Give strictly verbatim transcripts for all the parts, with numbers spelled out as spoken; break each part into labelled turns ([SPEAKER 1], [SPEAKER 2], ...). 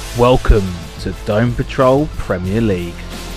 [SPEAKER 1] Welcome to Dome Patrol Premier League.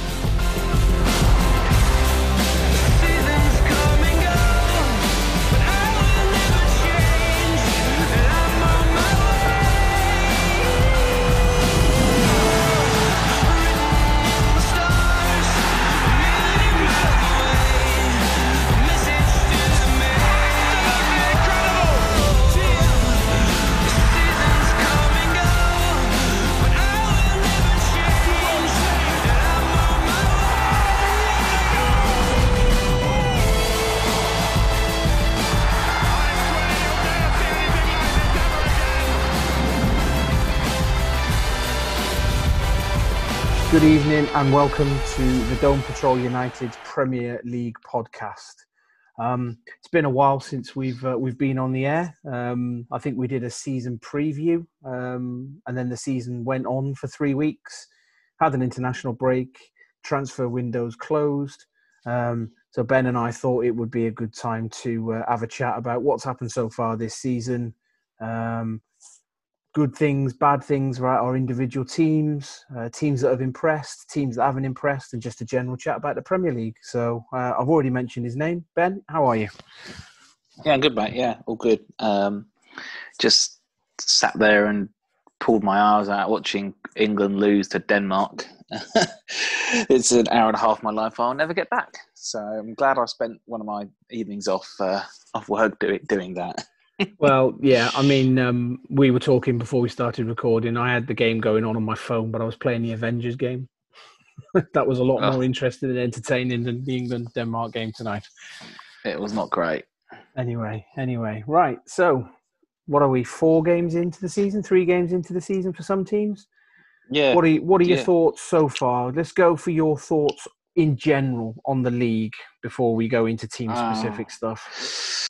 [SPEAKER 1] Good evening and welcome to the Dome Patrol United's Premier League podcast. Um, it's been a while since we've uh, we've been on the air. Um, I think we did a season preview, um, and then the season went on for three weeks. Had an international break, transfer windows closed. Um, so Ben and I thought it would be a good time to uh, have a chat about what's happened so far this season. Um, Good things, bad things about our individual teams, uh, teams that have impressed, teams that haven't impressed, and just a general chat about the Premier League. So uh, I've already mentioned his name. Ben, how are you?
[SPEAKER 2] Yeah, good, mate. Yeah, all good. Um, just sat there and pulled my eyes out watching England lose to Denmark. It's an hour and a half of my life I'll never get back. So I'm glad I spent one of my evenings off uh, off work doing doing that.
[SPEAKER 1] Well, yeah, I mean, um, we were talking before we started recording. I had the game going on on my phone, but I was playing the Avengers game. That was a lot
[SPEAKER 2] Oh.
[SPEAKER 1] more interesting and entertaining than the England-Denmark game tonight.
[SPEAKER 2] It was not great.
[SPEAKER 1] Anyway, anyway, right. So what are we, four games into the season, three games into the season for some teams?
[SPEAKER 2] Yeah.
[SPEAKER 1] What are, you, what are your
[SPEAKER 2] yeah.
[SPEAKER 1] thoughts so far? Let's go for your thoughts in general on the league before we go into team-specific
[SPEAKER 2] Uh,
[SPEAKER 1] stuff.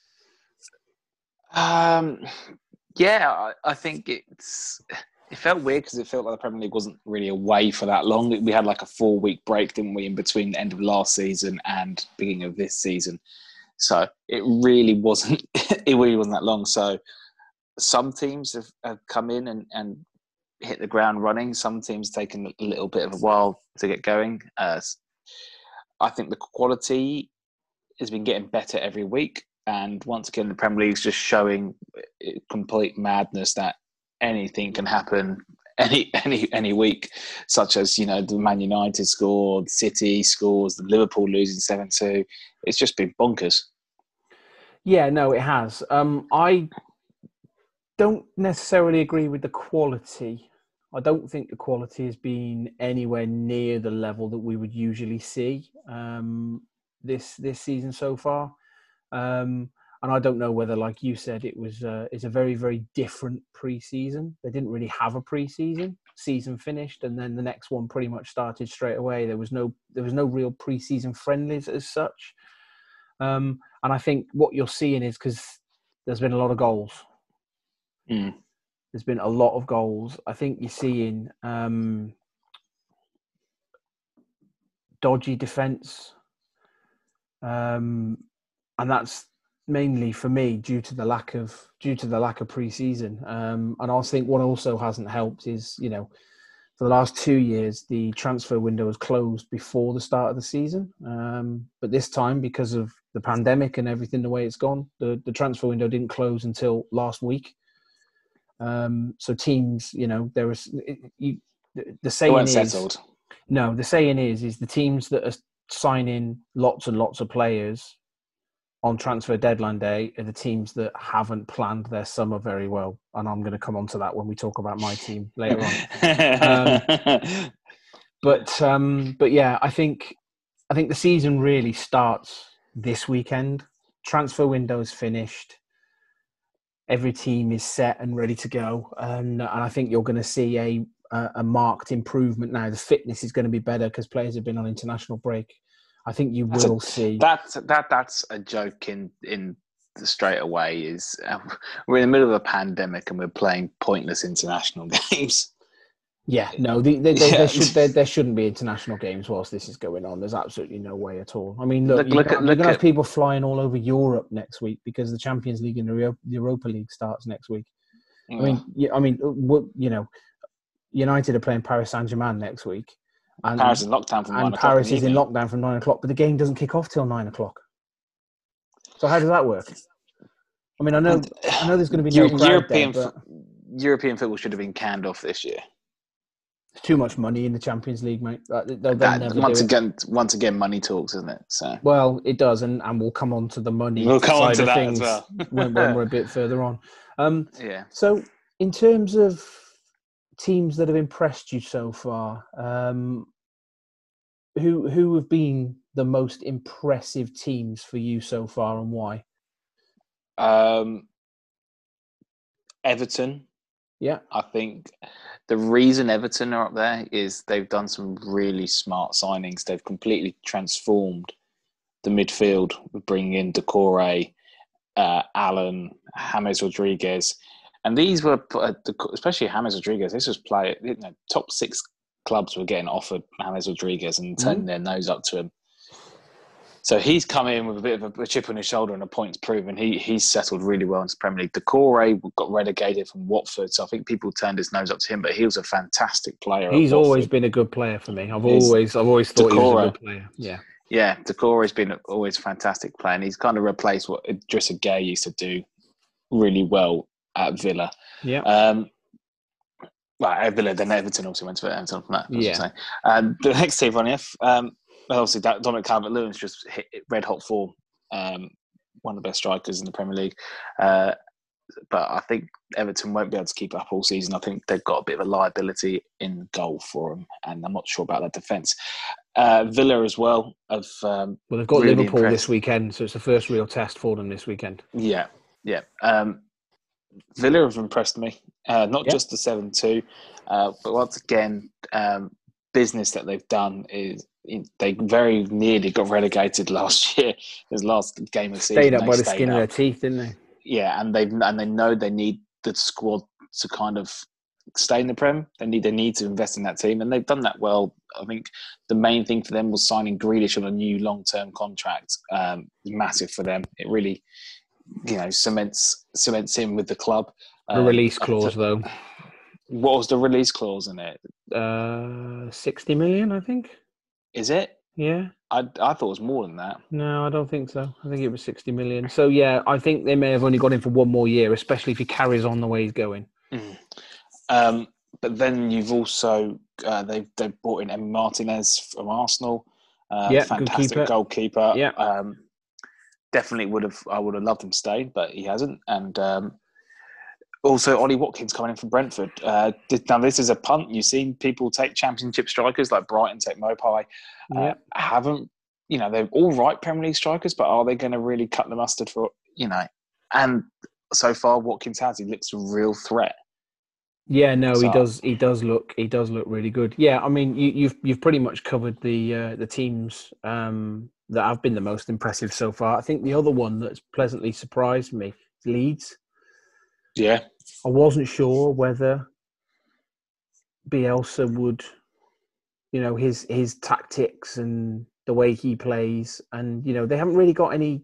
[SPEAKER 2] Um, yeah, I, I think it's. It felt weird because it felt like the Premier League wasn't really away for that long. We had like a four-week break, didn't we, in between the end of last season and beginning of this season. So it really wasn't. It really wasn't that long. So some teams have, have come in and, and hit the ground running. Some teams taken a little bit of a while to get going. Uh, I think the quality has been getting better every week. And once again, the Premier League's just showing complete madness that anything can happen any any any week, such as, you know, the Man United scored, City scores, the Liverpool losing seven two. It's just been bonkers.
[SPEAKER 1] Yeah, no, it has. Um, I don't necessarily agree with the quality. I don't think the quality has been anywhere near the level that we would usually see um, this this season so far. Um, and I don't know whether, like you said, it was uh, it's a very, very different pre-season. They didn't really have a pre-season. Season finished, and then the next one pretty much started straight away. There was no there was no real pre-season friendlies as such. Um, and I think what you're seeing is because there's been a lot of goals.
[SPEAKER 2] Mm.
[SPEAKER 1] There's been a lot of goals. I think you're seeing um, dodgy defence. Um, And that's mainly for me due to the lack of due to the lack of pre-season. Um, and I think what also hasn't helped is, you know, for the last two years the transfer window was closed before the start of the season. Um, but this time, because of the pandemic and everything the way it's gone, the, the transfer window didn't close until last week. Um, so teams, you know, there was you, the, the saying
[SPEAKER 2] weren't
[SPEAKER 1] is
[SPEAKER 2] settled.
[SPEAKER 1] no. The saying is is the teams that are signing lots and lots of players on transfer deadline day are the teams that haven't planned their summer very well. And I'm going to come on to that when we talk about my team later on. um, but, um, but yeah, I think, I think the season really starts this weekend. Transfer window is finished. Every team is set and ready to go. And, and I think you're going to see a, a, a marked improvement now. The fitness is going to be better because players have been on international break. I think you
[SPEAKER 2] That's
[SPEAKER 1] will
[SPEAKER 2] a,
[SPEAKER 1] see
[SPEAKER 2] that that that's a joke in in the straight away. Is uh, we're in the middle of a pandemic and we're playing pointless international games.
[SPEAKER 1] Yeah, no, the, the, the,
[SPEAKER 2] Yeah.
[SPEAKER 1] there should there, there shouldn't be international games whilst this is going on. There's absolutely no way at all. I mean, look,
[SPEAKER 2] Look-
[SPEAKER 1] you're
[SPEAKER 2] look
[SPEAKER 1] gonna,
[SPEAKER 2] at-
[SPEAKER 1] you're
[SPEAKER 2] look
[SPEAKER 1] gonna have
[SPEAKER 2] at-
[SPEAKER 1] people flying all over Europe next week because the Champions League and the Euro- Europa League starts next week. I mean, yeah, I mean, uh, what- you know, United are playing Paris Saint-Germain next week. And,
[SPEAKER 2] Paris is in lockdown from nine
[SPEAKER 1] and
[SPEAKER 2] o'clock.
[SPEAKER 1] Paris
[SPEAKER 2] in
[SPEAKER 1] is in lockdown from nine o'clock, but the game doesn't kick off till nine o'clock. So how does that work? I mean, I know, I know there's going to be no crowd
[SPEAKER 2] European,
[SPEAKER 1] there, but
[SPEAKER 2] European football should have been canned off this year.
[SPEAKER 1] It's too much money in the Champions League, mate. They'll, they'll
[SPEAKER 2] that,
[SPEAKER 1] never
[SPEAKER 2] once
[SPEAKER 1] do
[SPEAKER 2] again,
[SPEAKER 1] it.
[SPEAKER 2] once again, money talks, isn't it? So
[SPEAKER 1] well, it does, and, and we'll come on to the money
[SPEAKER 2] we'll come
[SPEAKER 1] side
[SPEAKER 2] on to
[SPEAKER 1] of
[SPEAKER 2] that
[SPEAKER 1] things
[SPEAKER 2] as well.
[SPEAKER 1] when, when we're a bit further on. Um,
[SPEAKER 2] yeah.
[SPEAKER 1] So, in terms of teams that have impressed you so far, um, who who have been the most impressive teams for you so far, and why?
[SPEAKER 2] Um, Everton.
[SPEAKER 1] Yeah,
[SPEAKER 2] I think the reason Everton are up there is they've done some really smart signings. They've completely transformed the midfield with bringing in Decore, uh, Allen, James Rodriguez. And these were, especially James Rodriguez, this was play, you know, top six clubs were getting offered James Rodriguez and turning mm-hmm. their nose up to him. So he's come in with a bit of a chip on his shoulder and a points proven. He he's settled really well into the Premier League. Decore got relegated from Watford, so I think people turned his nose up to him. But he was a fantastic player.
[SPEAKER 1] He's always been a good player for me. I've he's, always I've always thought Decore, he was a good player. Yeah,
[SPEAKER 2] yeah. Decore has been always a fantastic player, and he's kind of replaced what Idrissa Gueye used to do really well at Villa.
[SPEAKER 1] Yeah.
[SPEAKER 2] Um, well, at Villa, then Everton also went to Everton from that.
[SPEAKER 1] Yeah.
[SPEAKER 2] Um, the next team on F. Um, Obviously, Dominic Calvert-Lewin's just hit red hot form. Um, one of the best strikers in the Premier League. Uh, but I think Everton won't be able to keep up all season. I think they've got a bit of a liability in goal for them, and I'm not sure about that defence. Uh, Villa as well. Have, um,
[SPEAKER 1] well, they've got
[SPEAKER 2] really
[SPEAKER 1] Liverpool
[SPEAKER 2] impressed.
[SPEAKER 1] this weekend, so it's the first real test for them this weekend.
[SPEAKER 2] Yeah, yeah. Um, Villa have impressed me. Uh, not
[SPEAKER 1] yeah.
[SPEAKER 2] just the seven two, uh, but once again, um, business that they've done is they very nearly got relegated last year. This last game of the season,
[SPEAKER 1] stayed up by the
[SPEAKER 2] stayed
[SPEAKER 1] skin
[SPEAKER 2] up.
[SPEAKER 1] of their teeth, didn't they?
[SPEAKER 2] Yeah, and they and they know they need the squad to kind of stay in the Prem. They need they need to invest in that team, and they've done that well. I think the main thing for them was signing Grealish on a new long term contract. Um, massive for them. It really, you know, cements cements him with the club.
[SPEAKER 1] The
[SPEAKER 2] um,
[SPEAKER 1] release clause, though.
[SPEAKER 2] What was the release clause in it?
[SPEAKER 1] Uh, sixty million, I think.
[SPEAKER 2] Is it?
[SPEAKER 1] Yeah.
[SPEAKER 2] I I thought it was more than that.
[SPEAKER 1] No, I don't think so. I think it was sixty million. So, yeah, I think they may have only got him for one more year, especially if he carries on the way he's going.
[SPEAKER 2] Mm. Um, but then you've also, uh, they've, they've brought in Emi Martinez from Arsenal. Uh,
[SPEAKER 1] yeah,
[SPEAKER 2] fantastic
[SPEAKER 1] goalkeeper.
[SPEAKER 2] goalkeeper.
[SPEAKER 1] Yeah.
[SPEAKER 2] Um, definitely would have, I would have loved him to stay, but he hasn't. And um, also, Ollie Watkins coming in from Brentford. Uh, now, this is a punt. You've seen people take championship strikers like Brighton, take Mopai. Uh,
[SPEAKER 1] yeah.
[SPEAKER 2] Haven't, you know, they're all right Premier League strikers, but are they going to really cut the mustard for, you know? And so far, Watkins has. He looks a real threat.
[SPEAKER 1] Yeah, no,
[SPEAKER 2] so,
[SPEAKER 1] he does. He does look. He does look really good. Yeah, I mean, you, you've you've pretty much covered the uh, the teams um, that have been the most impressive so far. I think the other one that's pleasantly surprised me is Leeds.
[SPEAKER 2] Yeah.
[SPEAKER 1] I wasn't sure whether Bielsa would, you know, his his tactics and the way he plays, and you know, they haven't really got any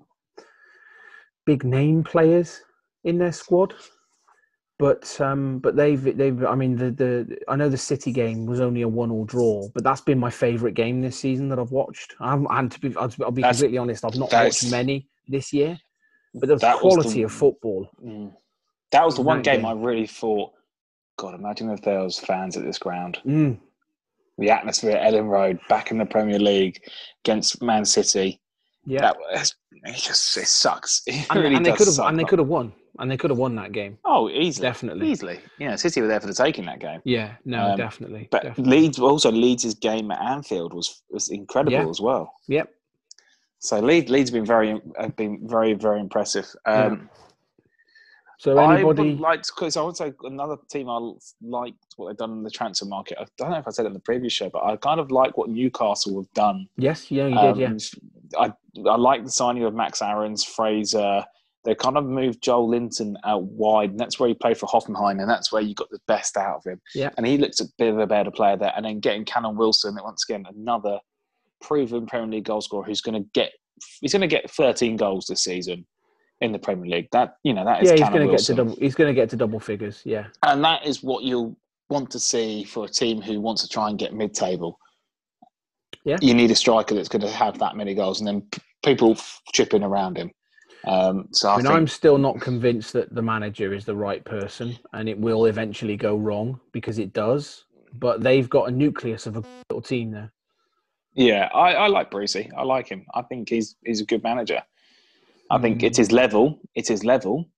[SPEAKER 1] big name players in their squad, but um, but they've they've. I mean, the the I know the City game was only a one-all draw, but that's been my favourite game this season that I've watched. I'm, and to be, I'll, I'll be completely honest, I've not watched many this year, but the quality
[SPEAKER 2] the,
[SPEAKER 1] of football.
[SPEAKER 2] Mm. That was the one game, game I really thought, God, imagine if there was fans at this ground.
[SPEAKER 1] Mm.
[SPEAKER 2] The atmosphere at Ellen Road, back in the Premier League against Man City.
[SPEAKER 1] Yeah,
[SPEAKER 2] that was, it just it sucks. It
[SPEAKER 1] and,
[SPEAKER 2] really
[SPEAKER 1] and they
[SPEAKER 2] does
[SPEAKER 1] could have,
[SPEAKER 2] suck.
[SPEAKER 1] and they could have won, and they could have won that game.
[SPEAKER 2] Oh, easily,
[SPEAKER 1] definitely,
[SPEAKER 2] easily. Yeah, City were there for the taking that game.
[SPEAKER 1] Yeah, no, um, definitely.
[SPEAKER 2] But
[SPEAKER 1] definitely.
[SPEAKER 2] Leeds also Leeds' game at Anfield was was incredible
[SPEAKER 1] yeah.
[SPEAKER 2] as well.
[SPEAKER 1] Yep.
[SPEAKER 2] So Leeds Leeds have been very have been very very impressive. Um,
[SPEAKER 1] yeah. So anybody
[SPEAKER 2] I would like because I would say another team I liked what they've done in the transfer market. I don't know if I said it in the previous show, but I kind of like what Newcastle have done.
[SPEAKER 1] Yes, yeah, you
[SPEAKER 2] um,
[SPEAKER 1] did. Yeah,
[SPEAKER 2] I I like the signing of Max Aarons, Fraser. They kind of moved Joel Linton out wide, and that's where he played for Hoffenheim, and that's where you got the best out of him.
[SPEAKER 1] Yeah,
[SPEAKER 2] and he looks a bit of a better player there. And then getting Callum Wilson, once again, another proven Premier League goal scorer who's going to get he's going to get thirteen goals this season in the Premier League. That you know that is
[SPEAKER 1] yeah, he's
[SPEAKER 2] Callum
[SPEAKER 1] going to get
[SPEAKER 2] Wilson.
[SPEAKER 1] to double. He's going to get to double figures. Yeah,
[SPEAKER 2] and that is what you'll want to see for a team who wants to try and get mid-table.
[SPEAKER 1] Yeah,
[SPEAKER 2] you need a striker that's going to have that many goals, and then p- people f- chipping around him. Um, so I,
[SPEAKER 1] I mean,
[SPEAKER 2] think,
[SPEAKER 1] I'm still not convinced that the manager is the right person, and it will eventually go wrong because it does. But they've got a nucleus of a little team there.
[SPEAKER 2] Yeah, I, I like Brucey. I like him. I think he's he's a good manager. I
[SPEAKER 1] Mm.
[SPEAKER 2] think it's his level. It's his level,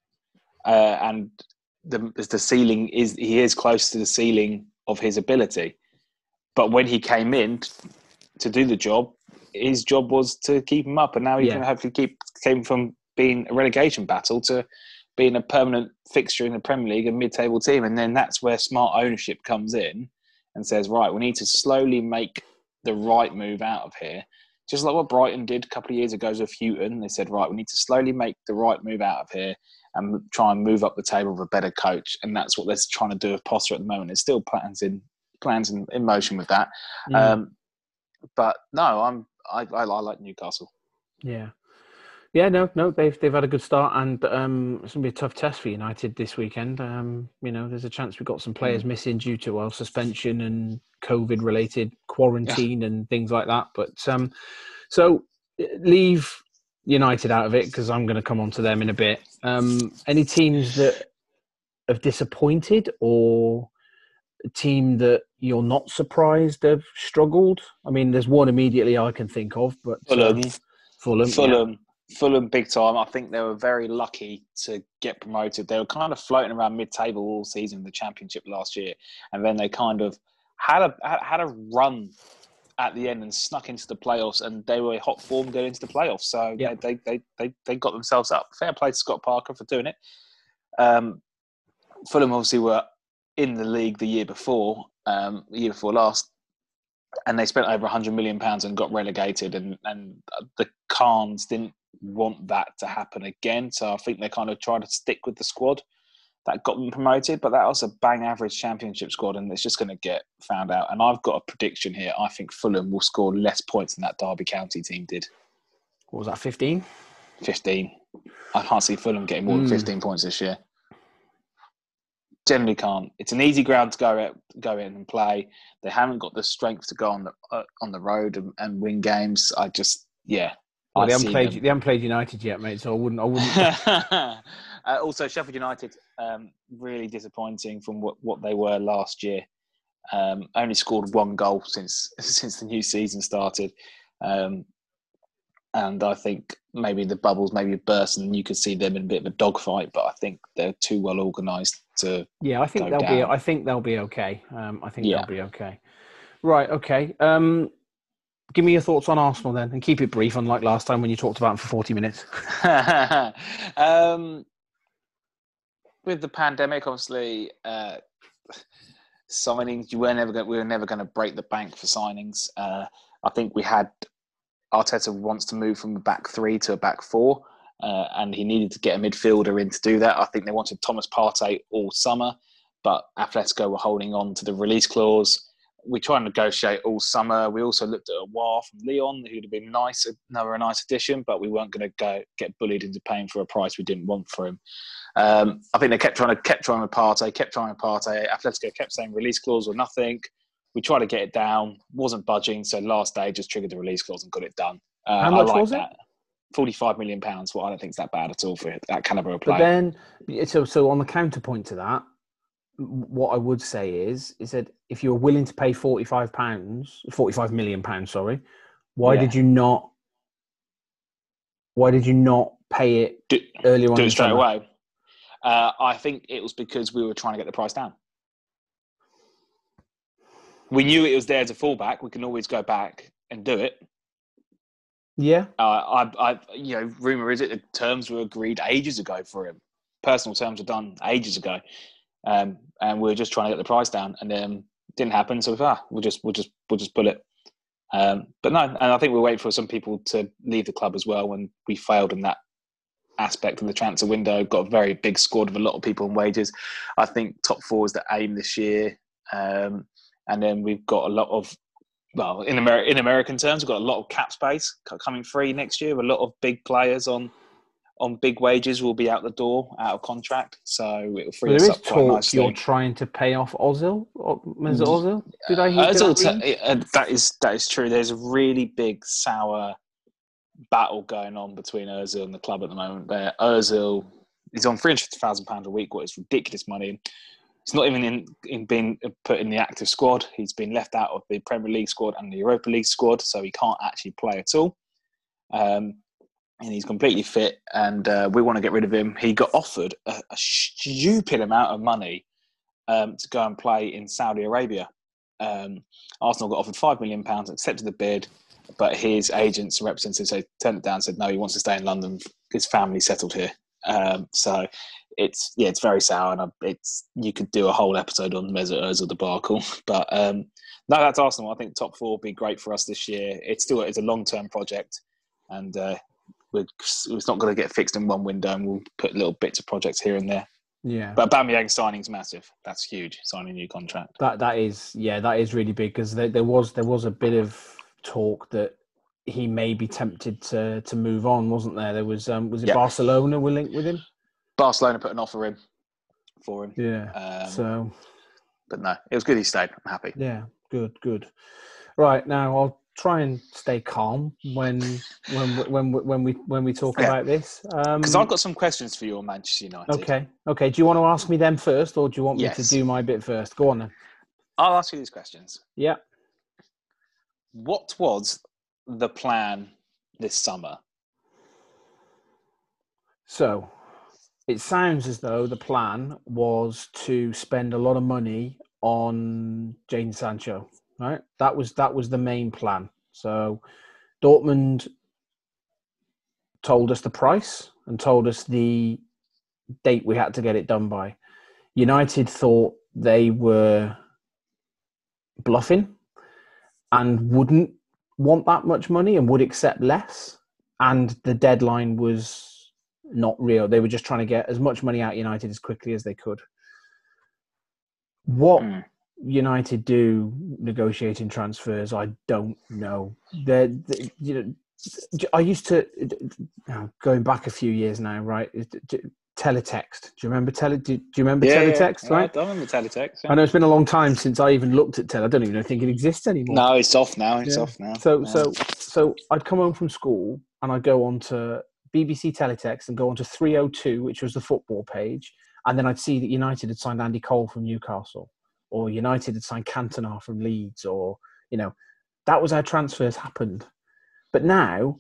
[SPEAKER 2] uh, and the the ceiling is he is close to the ceiling of his ability. But when he came in to do the job, his job was to keep him up, and now he
[SPEAKER 1] Yeah.
[SPEAKER 2] can hopefully keep came from being a relegation battle to being a permanent fixture in the Premier League, a mid-table team, and then that's where smart ownership comes in and says, right, we need to slowly make the right move out of here. Just like what Brighton did a couple of years ago with Houghton. They said, right, we need to slowly make the right move out of here and try and move up the table with a better coach. And that's what they're trying to do with Potter at the moment. There's still plans in plans in, in motion with that.
[SPEAKER 1] Mm.
[SPEAKER 2] Um, but no, I'm I, I, I like Newcastle.
[SPEAKER 1] Yeah. Yeah, no, no, they've they've had a good start, and um, it's gonna be a tough test for United this weekend. Um, you know, there's a chance we've got some players mm. missing due to well suspension and COVID-related quarantine and things like that. But um, so leave United out of it because I'm going to come on to them in a bit. Um, any teams that have disappointed, or a team that you're not surprised have struggled? I mean, there's one immediately I can think of, but
[SPEAKER 2] Fulham,
[SPEAKER 1] uh, Fulham,
[SPEAKER 2] Fulham.
[SPEAKER 1] Yeah.
[SPEAKER 2] Fulham big time. I think they were very lucky to get promoted. They were kind of floating around mid-table all season in the Championship last year, and then they kind of had a had a run at the end and snuck into the playoffs, and they were hot form going into the playoffs. So
[SPEAKER 1] Yep.
[SPEAKER 2] they, they they they got themselves up. Fair play to Scott Parker for doing it. Um, Fulham obviously were in the league the year before, um, the year before last, and they spent over one hundred million pounds and got relegated, and, and the Khans didn't want that to happen again. So I think they kind of tried to stick with the squad that got them promoted, but that was a bang average Championship squad, and it's just going to get found out. And I've got a prediction here. I think Fulham will score less points than that Derby County team did.
[SPEAKER 1] What was that, fifteen?
[SPEAKER 2] fifteen. I can't see Fulham getting more than
[SPEAKER 1] Mm.
[SPEAKER 2] fifteen points this year. Generally can't. It's an easy ground to go at, go in and play. They haven't got the strength to go on the uh, on the road and, and win games. I just, yeah.
[SPEAKER 1] Well,
[SPEAKER 2] I
[SPEAKER 1] they haven't
[SPEAKER 2] see
[SPEAKER 1] played.
[SPEAKER 2] them.
[SPEAKER 1] They haven't played United yet, mate. So I wouldn't. I wouldn't.
[SPEAKER 2] uh, also, Sheffield United, um, really disappointing from what, what they were last year. Um, only scored one goal since since the new season started, um, and I think maybe the bubbles maybe burst, and you could see them in a bit of a dogfight. But I think they're too well organised to.
[SPEAKER 1] Yeah, I think
[SPEAKER 2] go
[SPEAKER 1] they'll
[SPEAKER 2] down.
[SPEAKER 1] be. I think they'll be okay. Um, I think
[SPEAKER 2] Yeah.
[SPEAKER 1] they'll be okay. Right. Okay. Um, give me your thoughts on Arsenal then, and keep it brief, unlike last time when you talked about them for forty minutes.
[SPEAKER 2] um, with the pandemic, obviously, uh, signings you were never going. We were never going to break the bank for signings. Uh, I think we had Arteta wants to move from a back three to a back four, uh, and he needed to get a midfielder in to do that. I think they wanted Thomas Partey all summer, but Atletico were holding on to the release clause. We tried to negotiate all summer. We also looked at Aouar from Lyon, who'd have been nice, another nice addition, but we weren't going to go get bullied into paying for a price we didn't want for him. Um, I think they kept trying to kept trying with Partey, kept trying with Partey. Atletico kept saying release clause or nothing. We tried to get it down, wasn't budging. So last day just triggered the release clause and got it done. Uh,
[SPEAKER 1] How much
[SPEAKER 2] I like
[SPEAKER 1] was
[SPEAKER 2] that.
[SPEAKER 1] it?
[SPEAKER 2] Forty-five million pounds. Well, I don't think it's that bad at all for that caliber of
[SPEAKER 1] But
[SPEAKER 2] player.
[SPEAKER 1] then, so so on the counterpoint to that, what I would say is, is that if you're willing to pay forty-five pounds, forty-five million pounds, sorry, why
[SPEAKER 2] Yeah.
[SPEAKER 1] did you not? Why did you not pay it
[SPEAKER 2] do,
[SPEAKER 1] earlier on?
[SPEAKER 2] Do
[SPEAKER 1] in
[SPEAKER 2] it straight
[SPEAKER 1] summer?
[SPEAKER 2] away. Uh, I think it was because we were trying to get the price down. We knew it was there as a fallback. We can always go back and do it.
[SPEAKER 1] Yeah.
[SPEAKER 2] Uh, I, I, you know, rumor is it the terms were agreed ages ago for him. Personal terms were done ages ago, um, and we were just trying to get the price down, and then didn't happen. So ah, we'll just, we'll just, we'll just pull it. Um, but no, and I think we'll wait for some people to leave the club as well when we failed in that aspect of the transfer window. Got a very big squad of a lot of people on wages. I think top four is the aim this year, um, and then we've got a lot of. Well, in, Amer- in American terms, we've got a lot of cap space coming free next year. A lot of big players on on big wages will be out the door, out of contract. So it'll free
[SPEAKER 1] Well,
[SPEAKER 2] us
[SPEAKER 1] there is
[SPEAKER 2] up quite
[SPEAKER 1] talk
[SPEAKER 2] nicely.
[SPEAKER 1] you're trying to pay off Ozil. Or, is it Ozil? Did I hear
[SPEAKER 2] Uh,
[SPEAKER 1] that?
[SPEAKER 2] t- uh, that is that is true. There's a really big sour battle going on between Ozil and the club at the moment. There, Ozil is on three hundred thousand pounds a week, what is ridiculous money. He's not even in, in being put in the active squad. He's been left out of the Premier League squad and the Europa League squad, so he can't actually play at all. Um, and he's completely fit, and uh, we want to get rid of him. He got offered a, a stupid amount of money um, to go and play in Saudi Arabia. Um, Arsenal got offered five million pounds, accepted the bid, but his agents and representatives they turned it down and said, no, he wants to stay in London. His family settled here. Um, so it's yeah, it's very sour, and it's you could do a whole episode on Mesut Ozil debacle. But um, no, that's Arsenal. I think top four will be great for us this year. It's still it's a long term project, and uh, we're, it's not going to get fixed in one window. And we'll put little bits of projects here and there.
[SPEAKER 1] Yeah,
[SPEAKER 2] but Aubameyang signing's massive. That's huge. Signing a new contract.
[SPEAKER 1] That that is yeah, that is really big because there, there was there was a bit of talk that he may be tempted to to move on, wasn't there? There was um, was it
[SPEAKER 2] Yep.
[SPEAKER 1] Barcelona were linked with him?
[SPEAKER 2] Barcelona put an offer in for him.
[SPEAKER 1] Yeah.
[SPEAKER 2] Um,
[SPEAKER 1] so,
[SPEAKER 2] but no, it was good he stayed. I'm happy.
[SPEAKER 1] Yeah, good, good. Right now, I'll try and stay calm when when when when we when we talk
[SPEAKER 2] yeah.
[SPEAKER 1] about this.
[SPEAKER 2] Because
[SPEAKER 1] um,
[SPEAKER 2] I've got some questions for you on Manchester United.
[SPEAKER 1] Okay, okay. Do you want to ask me them first, or do you want
[SPEAKER 2] yes.
[SPEAKER 1] me to do my bit first? Go on then.
[SPEAKER 2] I'll ask you these questions.
[SPEAKER 1] Yeah.
[SPEAKER 2] What was the plan this summer?
[SPEAKER 1] So, it sounds as though the plan was to spend a lot of money on Jadon Sancho, right? That was that was the main plan. So, Dortmund told us the price and told us the date we had to get it done by. United thought they were bluffing and wouldn't want that much money and would accept less. And the deadline was not real. They were just trying to get as much money out United as quickly as they could. What mm. United do negotiating transfers, I don't know. They're, they, you know, I used to, going back a few years now, right? Teletext. Do you remember tele? Do you remember
[SPEAKER 2] yeah,
[SPEAKER 1] teletext?
[SPEAKER 2] Yeah,
[SPEAKER 1] right?
[SPEAKER 2] I remember teletext. Yeah.
[SPEAKER 1] I know it's been a long time since I even looked at tele. I don't even think it exists anymore.
[SPEAKER 2] No, it's off now. It's
[SPEAKER 1] yeah.
[SPEAKER 2] off now.
[SPEAKER 1] So,
[SPEAKER 2] yeah.
[SPEAKER 1] so, so I'd come home from school and I'd go on to B B C Teletext and go on to three oh two, which was the football page, and then I'd see that United had signed Andy Cole from Newcastle, or United had signed Cantona from Leeds, or you know, that was how transfers happened. But now.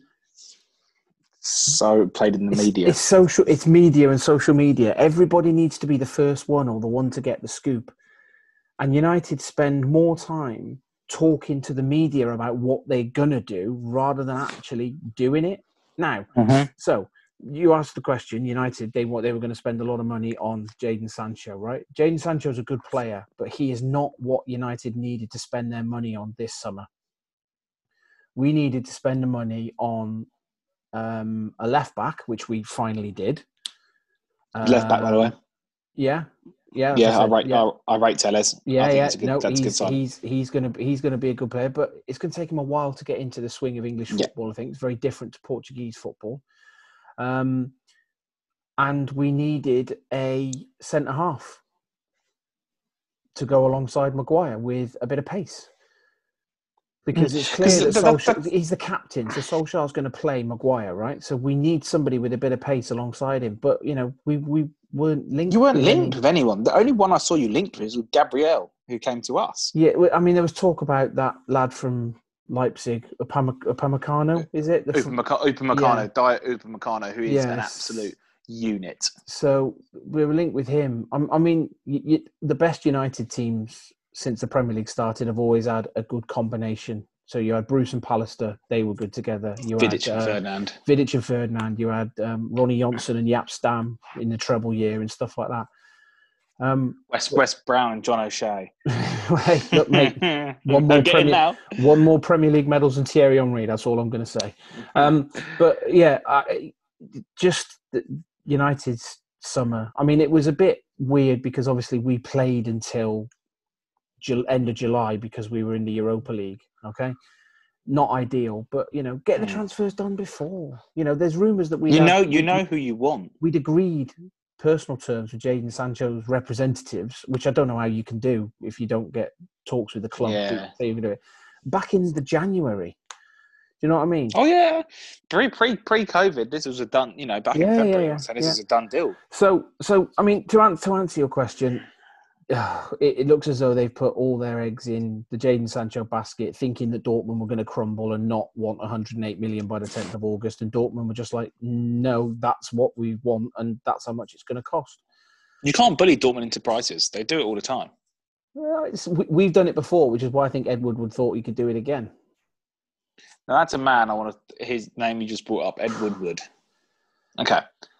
[SPEAKER 2] So played in the
[SPEAKER 1] it's,
[SPEAKER 2] media.
[SPEAKER 1] It's social. It's media and social media. Everybody needs to be the first one or the one to get the scoop. And United spend more time talking to the media about what they're gonna do rather than actually doing it. Now, mm-hmm. so you asked the question. United, they what they were going to spend a lot of money on Jadon Sancho, right? Jadon Sancho is a good player, but he is not what United needed to spend their money on this summer. We needed to spend the money on. Um, a left back, which we finally did.
[SPEAKER 2] Um, left back, by the way.
[SPEAKER 1] Yeah, yeah,
[SPEAKER 2] yeah. I, I rate, yeah. I, I rate Telles.
[SPEAKER 1] Yeah,
[SPEAKER 2] I think
[SPEAKER 1] yeah.
[SPEAKER 2] it's a good,
[SPEAKER 1] no,
[SPEAKER 2] that's
[SPEAKER 1] he's
[SPEAKER 2] a good sign.
[SPEAKER 1] he's he's gonna he's gonna be a good player, but it's gonna take him a while to get into the swing of English football. Yeah. I think it's very different to Portuguese football. Um, and we needed a centre half to go alongside Maguire with a bit of pace. Because it's clear that, that, Solskjaer, that he's the captain, so Solskjaer's going to play Maguire, right? So we need somebody with a bit of pace alongside him. But, you know, we we weren't linked
[SPEAKER 2] You weren't
[SPEAKER 1] with
[SPEAKER 2] linked
[SPEAKER 1] any...
[SPEAKER 2] with anyone. The only one I saw you linked with was Gabriel, who came to us.
[SPEAKER 1] Yeah, I mean, there was talk about that lad from Leipzig, Upamecano, is it?
[SPEAKER 2] Upamecano, yeah. Diet Upamecano, who is yes. an absolute unit.
[SPEAKER 1] So we were linked with him. I, I mean, you, you, the best United teams... since the Premier League started, have always had a good combination. So you had Bruce and Pallister; they were good together. You
[SPEAKER 2] Vidic
[SPEAKER 1] had
[SPEAKER 2] and
[SPEAKER 1] uh,
[SPEAKER 2] Ferdinand.
[SPEAKER 1] Vidic and Ferdinand. You had um, Ronnie Johnson and Jaap Stam in the treble year and stuff like that. Um,
[SPEAKER 2] West West Brown and John O'Shea.
[SPEAKER 1] Hey, look, mate, one more Premier, one more Premier League medals than Thierry Henry. That's all I'm going to say. Um, but yeah, I, just United's summer. I mean, it was a bit weird because obviously we played until end of July because we were in the Europa League, okay? not ideal, but you know, get the
[SPEAKER 2] Mm.
[SPEAKER 1] transfers done before. You know, there's rumours that we
[SPEAKER 2] You know, you know who you want.
[SPEAKER 1] we'd agreed personal terms with Jadon Sancho's representatives, which I don't know how you can do if you don't get talks with the club.
[SPEAKER 2] Yeah.
[SPEAKER 1] Say you can do it back in the January. Do you know what I mean?
[SPEAKER 2] Oh yeah, pre pre pre COVID, this was a done. You know, back
[SPEAKER 1] Yeah,
[SPEAKER 2] in
[SPEAKER 1] yeah,
[SPEAKER 2] February,
[SPEAKER 1] yeah,
[SPEAKER 2] I said this
[SPEAKER 1] yeah.
[SPEAKER 2] is a done deal.
[SPEAKER 1] So, so I mean, to answer to answer your question, it, it looks as though they've put all their eggs in the Jadon Sancho basket, thinking that Dortmund were going to crumble and not want one hundred eight million by the tenth of August, and Dortmund were just like, no, that's what we want, and that's how much it's going to cost.
[SPEAKER 2] You can't bully Dortmund into prices; they do it all the time.
[SPEAKER 1] Well, it's, we, we've done it before, which is why I think Ed Woodward thought he could do it again.
[SPEAKER 2] Now that's a man I want to. His name you just brought up, Ed Woodward. Okay,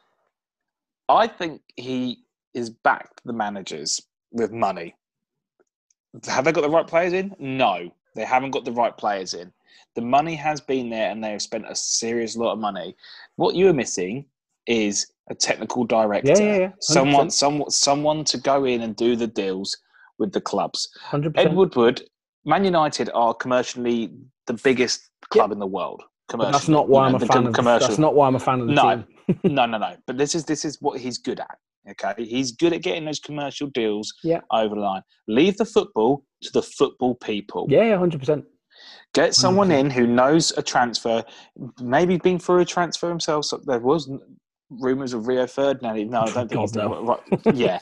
[SPEAKER 2] I think he is backed the managers with money. Have they got the right players in? No, they haven't got the right players in. The money has been there, and they have spent a serious lot of money. What you are missing is a technical director,
[SPEAKER 1] Yeah, yeah, yeah.
[SPEAKER 2] someone, someone, someone to go in and do the deals with the clubs.
[SPEAKER 1] one hundred percent.
[SPEAKER 2] Ed Woodward, Man United are commercially the biggest club
[SPEAKER 1] Yep.
[SPEAKER 2] in the world.
[SPEAKER 1] But that's not why
[SPEAKER 2] you know,
[SPEAKER 1] I'm a fan of.
[SPEAKER 2] commercial.
[SPEAKER 1] That's not why I'm a fan of the
[SPEAKER 2] no,
[SPEAKER 1] team.
[SPEAKER 2] no, no, no. But this is this is what he's good at. Okay, he's good at getting those commercial deals
[SPEAKER 1] Yeah.
[SPEAKER 2] over the line. Leave the football to the football people.
[SPEAKER 1] Yeah, yeah, one hundred percent.
[SPEAKER 2] Get someone in who knows a transfer, maybe been through a transfer himself. So there was rumours of Rio Ferdinand. No, I don't think
[SPEAKER 1] God,
[SPEAKER 2] he's the
[SPEAKER 1] no.
[SPEAKER 2] right. Yeah,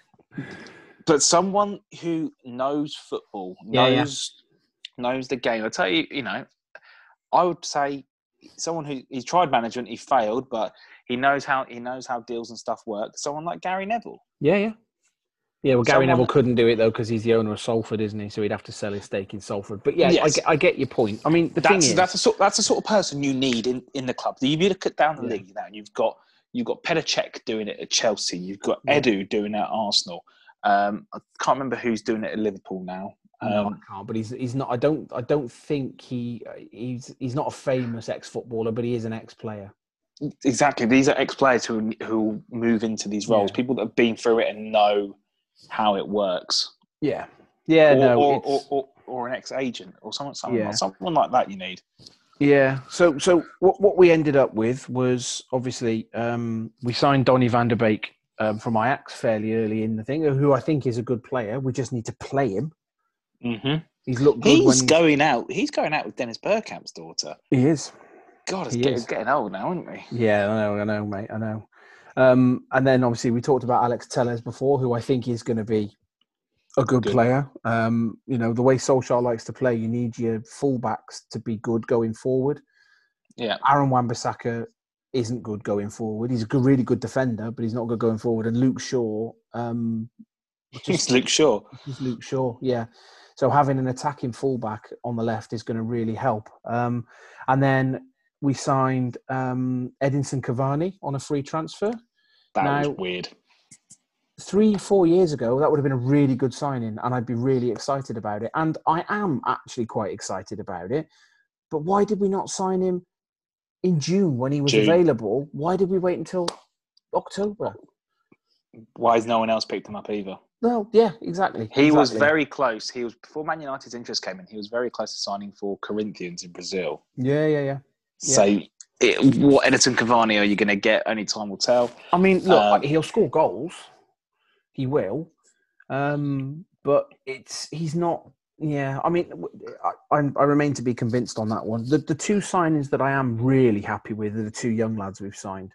[SPEAKER 2] but someone who knows football,
[SPEAKER 1] Yeah, yeah.
[SPEAKER 2] knows knows the game. I tell you, you know, I would say someone who he's tried management, he failed, but he knows how he knows how deals and stuff work. Someone like Gary Neville.
[SPEAKER 1] Yeah, yeah. Yeah, well, Gary
[SPEAKER 2] Someone-
[SPEAKER 1] Neville couldn't do it, though, because he's the owner of Salford, isn't he? So he'd have to sell his stake in Salford. But yeah, I,
[SPEAKER 2] Yes.
[SPEAKER 1] get, I get your point. I mean, the
[SPEAKER 2] That's
[SPEAKER 1] thing is...
[SPEAKER 2] that's the sort that's the sort of person you need in, in the club. You look at down the
[SPEAKER 1] Yeah.
[SPEAKER 2] league now, and you've got you've got Petr Cech doing it at Chelsea. You've got
[SPEAKER 1] Yeah.
[SPEAKER 2] Edu doing it at Arsenal. Um, I can't remember who's doing it at Liverpool now.
[SPEAKER 1] No,
[SPEAKER 2] Um,
[SPEAKER 1] I can't. But he's he's not. I don't. I don't think he he's he's not a famous ex-footballer, but he is an ex-player.
[SPEAKER 2] exactly. These are ex-players who who move into these roles.
[SPEAKER 1] Yeah.
[SPEAKER 2] People that have been through it and know how it works.
[SPEAKER 1] Yeah. Yeah.
[SPEAKER 2] or,
[SPEAKER 1] no.
[SPEAKER 2] or,
[SPEAKER 1] it's,
[SPEAKER 2] or, or, or an ex-agent or someone someone,
[SPEAKER 1] Yeah.
[SPEAKER 2] someone like that. You need.
[SPEAKER 1] Yeah. So so what what we ended up with was obviously um, we signed Donny van der Beek um, from Ajax fairly early in the thing, who I think is a good player. We just need to play him.
[SPEAKER 2] Mm-hmm.
[SPEAKER 1] He's looked good
[SPEAKER 2] He's
[SPEAKER 1] when he's,
[SPEAKER 2] going out. He's going out with Dennis Bergkamp's daughter.
[SPEAKER 1] he is.
[SPEAKER 2] God, it's
[SPEAKER 1] He
[SPEAKER 2] getting,
[SPEAKER 1] is.
[SPEAKER 2] getting old now, isn't he?
[SPEAKER 1] Yeah, I know, I know, mate, I know. Um, and then obviously we talked about Alex Telles before, who I think is going to be a good,
[SPEAKER 2] Good.
[SPEAKER 1] player. Um, you know, the way Solskjaer likes to play, you need your fullbacks to be good going forward.
[SPEAKER 2] Yeah.
[SPEAKER 1] Aaron Wan-Bissaka isn't good going forward. He's a good, really good defender, but he's not good going forward. And Luke Shaw, um,
[SPEAKER 2] Just Luke Shaw.
[SPEAKER 1] He's Luke Shaw, yeah. So having an attacking fullback on the left is going to really help. Um, and then we signed um, Edinson Cavani on a free transfer.
[SPEAKER 2] That
[SPEAKER 1] Now-
[SPEAKER 2] was weird.
[SPEAKER 1] Three, four years ago, that would have been a really good signing, and I'd be really excited about it. And I am actually quite excited about it. But why did we not sign him in June when he was
[SPEAKER 2] June.
[SPEAKER 1] available? Why did we wait until October?
[SPEAKER 2] Why has no one else picked him up either?
[SPEAKER 1] Well, yeah, exactly.
[SPEAKER 2] He was
[SPEAKER 1] exactly.
[SPEAKER 2] very close. He was before Man United's interest came in. He was very close to signing for Corinthians in Brazil.
[SPEAKER 1] Yeah, yeah, yeah.
[SPEAKER 2] So, it, what Edinson Cavani are you going to get? Only time will tell.
[SPEAKER 1] I mean, look,
[SPEAKER 2] Um,
[SPEAKER 1] he'll score goals. He will. Um, but it's he's not... Yeah, I mean, I, I remain to be convinced on that one. The, the two signings that I am really happy with are the two young lads we've signed.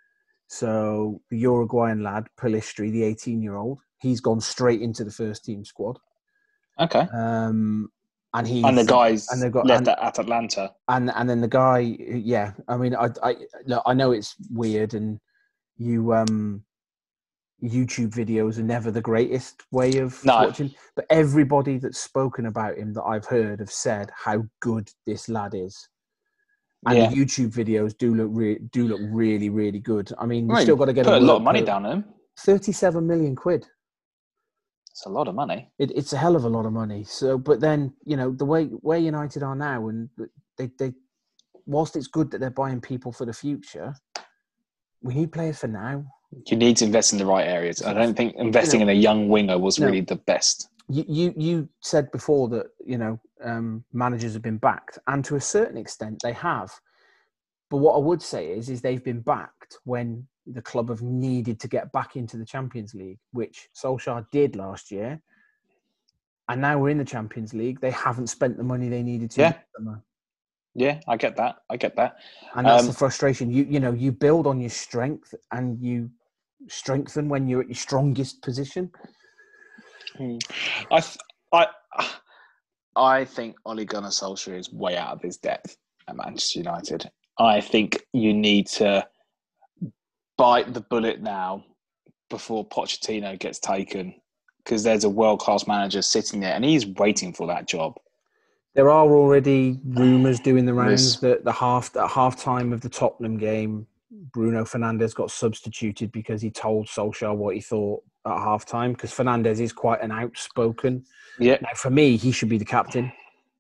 [SPEAKER 1] So the Uruguayan lad, Pelistri, the eighteen-year-old, he's gone straight into the first team squad.
[SPEAKER 2] Okay.
[SPEAKER 1] Um, and he
[SPEAKER 2] And the guys
[SPEAKER 1] and they've got
[SPEAKER 2] left
[SPEAKER 1] and,
[SPEAKER 2] at, at Atlanta.
[SPEAKER 1] and and then the guy, yeah. I mean, I I look, I know it's weird, and you um, YouTube videos are never the greatest way of
[SPEAKER 2] No.
[SPEAKER 1] watching. But everybody that's spoken about him that I've heard have said how good this lad is. And
[SPEAKER 2] Yeah.
[SPEAKER 1] the YouTube videos do look re- do look really, really good. I mean, we
[SPEAKER 2] Right,
[SPEAKER 1] still got to get
[SPEAKER 2] Put a
[SPEAKER 1] him
[SPEAKER 2] lot
[SPEAKER 1] work
[SPEAKER 2] of money
[SPEAKER 1] per-
[SPEAKER 2] down on him.
[SPEAKER 1] thirty-seven million quid.
[SPEAKER 2] It's a lot of money.
[SPEAKER 1] It, it's a hell of a lot of money. So, but then you know the way where United are now, and they they whilst it's good that they're buying people for the future, we need players for now.
[SPEAKER 2] You need to invest in the right areas. I don't think investing
[SPEAKER 1] You know,
[SPEAKER 2] in a young winger was
[SPEAKER 1] no.
[SPEAKER 2] really the best.
[SPEAKER 1] You, you you said before that you know um, managers have been backed, and to a certain extent they have. But what I would say is, is they've been backed when the club have needed to get back into the Champions League, which Solskjaer did last year. And now we're in the Champions League. They haven't spent the money they needed to.
[SPEAKER 2] Yeah, yeah, I get that. I get that.
[SPEAKER 1] And that's
[SPEAKER 2] um,
[SPEAKER 1] the frustration. You you know, you build on your strength and you strengthen when you're at your strongest position.
[SPEAKER 2] I I I think Ole Gunnar Solskjaer is way out of his depth at Manchester United. I think you need to bite the bullet now before Pochettino gets taken, because there's a world-class manager sitting there and he's waiting for that job.
[SPEAKER 1] There are already rumours doing the rounds
[SPEAKER 2] This-
[SPEAKER 1] that the half at half time of the Tottenham game, Bruno Fernandes got substituted because he told Solskjaer what he thought at half time, because Fernandes is quite an outspoken.
[SPEAKER 2] Yeah.
[SPEAKER 1] Now, for me, he should be the captain.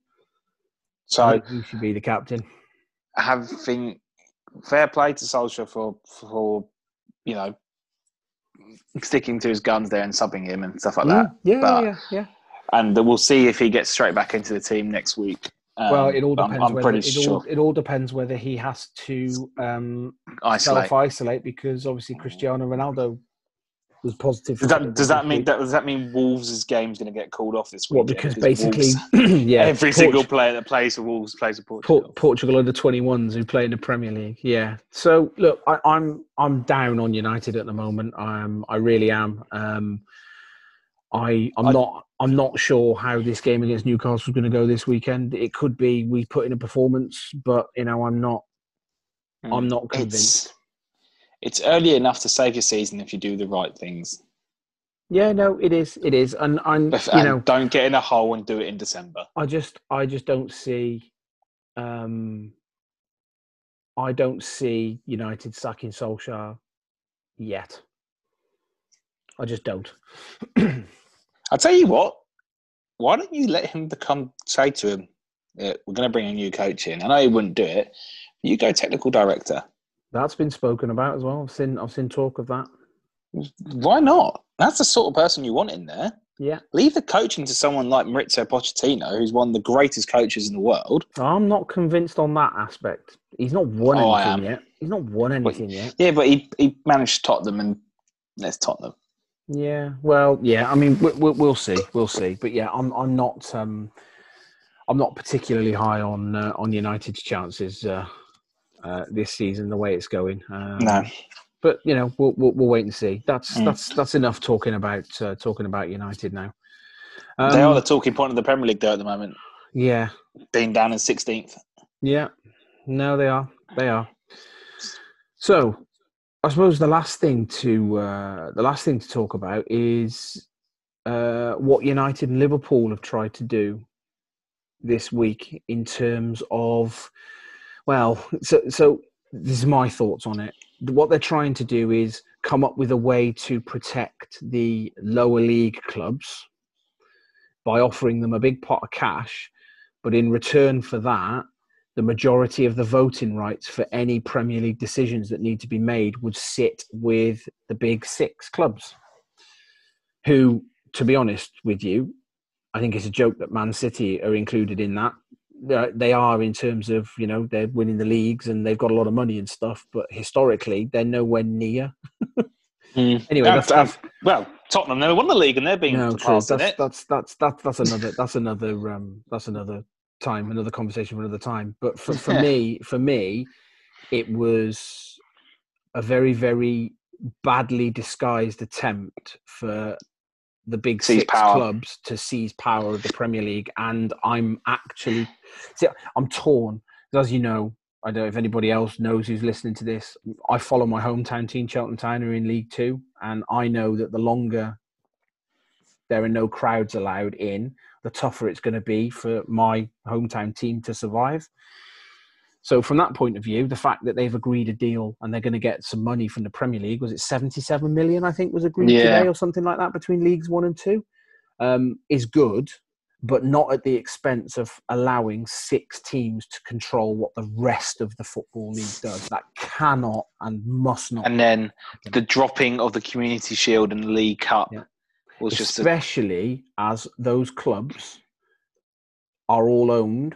[SPEAKER 2] So
[SPEAKER 1] I think he should be the captain.
[SPEAKER 2] Having fair play to Solskjaer for for you know sticking to his guns there and subbing him and stuff like that.
[SPEAKER 1] Mm, yeah,
[SPEAKER 2] but,
[SPEAKER 1] yeah, yeah.
[SPEAKER 2] And we'll see if he gets straight back into the team next week. Um,
[SPEAKER 1] Well, it all depends.
[SPEAKER 2] I'm, I'm
[SPEAKER 1] whether,
[SPEAKER 2] pretty
[SPEAKER 1] it
[SPEAKER 2] sure.
[SPEAKER 1] all it all depends whether he has to um,
[SPEAKER 2] Isolate.
[SPEAKER 1] self-isolate, because obviously Cristiano Ronaldo was positive.
[SPEAKER 2] Does that does that mean that does that mean Wolves' game's going to get called off this week?
[SPEAKER 1] Well, because basically, yeah,
[SPEAKER 2] every
[SPEAKER 1] Port-
[SPEAKER 2] single player that plays for Wolves plays for Portugal.
[SPEAKER 1] Port- Portugal under twenty-ones who play in the Premier League. Yeah. So look, I, I'm I'm down on United at the moment. I'm I really am. Um, I I'm
[SPEAKER 2] I-
[SPEAKER 1] not I'm not sure how this game against Newcastle is going to go this weekend. It could be we put in a performance, but you know I'm not I'm not convinced.
[SPEAKER 2] It's, it's early enough to save your season if you do the right things.
[SPEAKER 1] Yeah, no, it is, it is, and I'm
[SPEAKER 2] If,
[SPEAKER 1] you
[SPEAKER 2] and
[SPEAKER 1] know
[SPEAKER 2] don't get in a hole and do it in December.
[SPEAKER 1] I just I just don't see um I don't see United sacking Solskjaer yet. I just don't.
[SPEAKER 2] I'll tell you what. Why don't you let him become? Say to him, yeah, "We're going to bring a new coach in." I know he wouldn't do it. You go technical director.
[SPEAKER 1] That's been spoken about as well. I've seen I've seen talk of that.
[SPEAKER 2] Why not? That's the sort of person you want in there.
[SPEAKER 1] Yeah.
[SPEAKER 2] Leave the coaching to someone like Maurizio Pochettino, who's one of the greatest coaches in the world.
[SPEAKER 1] I'm not convinced on that aspect. He's not won
[SPEAKER 2] Oh, I
[SPEAKER 1] anything
[SPEAKER 2] am.
[SPEAKER 1] yet. He's not won anything yet.
[SPEAKER 2] Yeah, but he he managed Tottenham, and there's Tottenham.
[SPEAKER 1] Yeah. Well, yeah. I mean, we, we, we'll see. We'll see. But yeah, I'm I'm not um I'm not particularly high on uh, on United's chances uh, uh, this season. The way it's going. Um,
[SPEAKER 2] No.
[SPEAKER 1] But you know, we'll, we'll we'll wait and see. That's
[SPEAKER 2] Mm.
[SPEAKER 1] that's that's enough talking about uh, talking about United now. Um,
[SPEAKER 2] They are the talking point of the Premier League, though, at the moment.
[SPEAKER 1] Yeah,
[SPEAKER 2] Being down in sixteenth.
[SPEAKER 1] yeah. No, they are. They are. So, I suppose the last thing to uh, the last thing to talk about is uh, what United and Liverpool have tried to do this week in terms of, well, so so this is my thoughts on it. What they're trying to do is come up with a way to protect the lower league clubs by offering them a big pot of cash, but in return for that, the majority of the voting rights for any Premier League decisions that need to be made would sit with the big six clubs, who, to be honest with you, I think it's a joke that Man City are included in that. They are, in terms of, you know, they're winning the leagues and they've got a lot of money and stuff, but historically they're nowhere near.
[SPEAKER 2] Mm.
[SPEAKER 1] Anyway,
[SPEAKER 2] Uh,
[SPEAKER 1] that's,
[SPEAKER 2] uh,
[SPEAKER 1] that's
[SPEAKER 2] well, Tottenham never won the league, and they're being
[SPEAKER 1] no, true.
[SPEAKER 2] passed in
[SPEAKER 1] That's,
[SPEAKER 2] it.
[SPEAKER 1] that's that's that's that's another that's another um, that's another time, another conversation for another time. But for, for me, for me, it was a very very badly disguised attempt for the big
[SPEAKER 2] Seize
[SPEAKER 1] six
[SPEAKER 2] power.
[SPEAKER 1] clubs to seize power of the Premier League, and I'm actually, see, I'm torn. As you know, I don't know if anybody else knows who's listening to this. I follow my hometown team, Cheltenham Town, are in League Two, and I know that the longer there are no crowds allowed in, the tougher it's going to be for my hometown team to survive. So from that point of view, the fact that they've agreed a deal and they're going to get some money from the Premier League, was it seventy-seven million, I think, was agreed
[SPEAKER 2] Yeah.
[SPEAKER 1] today or something like that between Leagues One and Two, um, is good, but not at the expense of allowing six teams to control what the rest of the Football League does. That cannot and must not.
[SPEAKER 2] And then the dropping of the Community Shield and the League Cup
[SPEAKER 1] Yeah.
[SPEAKER 2] was just a,
[SPEAKER 1] Especially as those clubs are all owned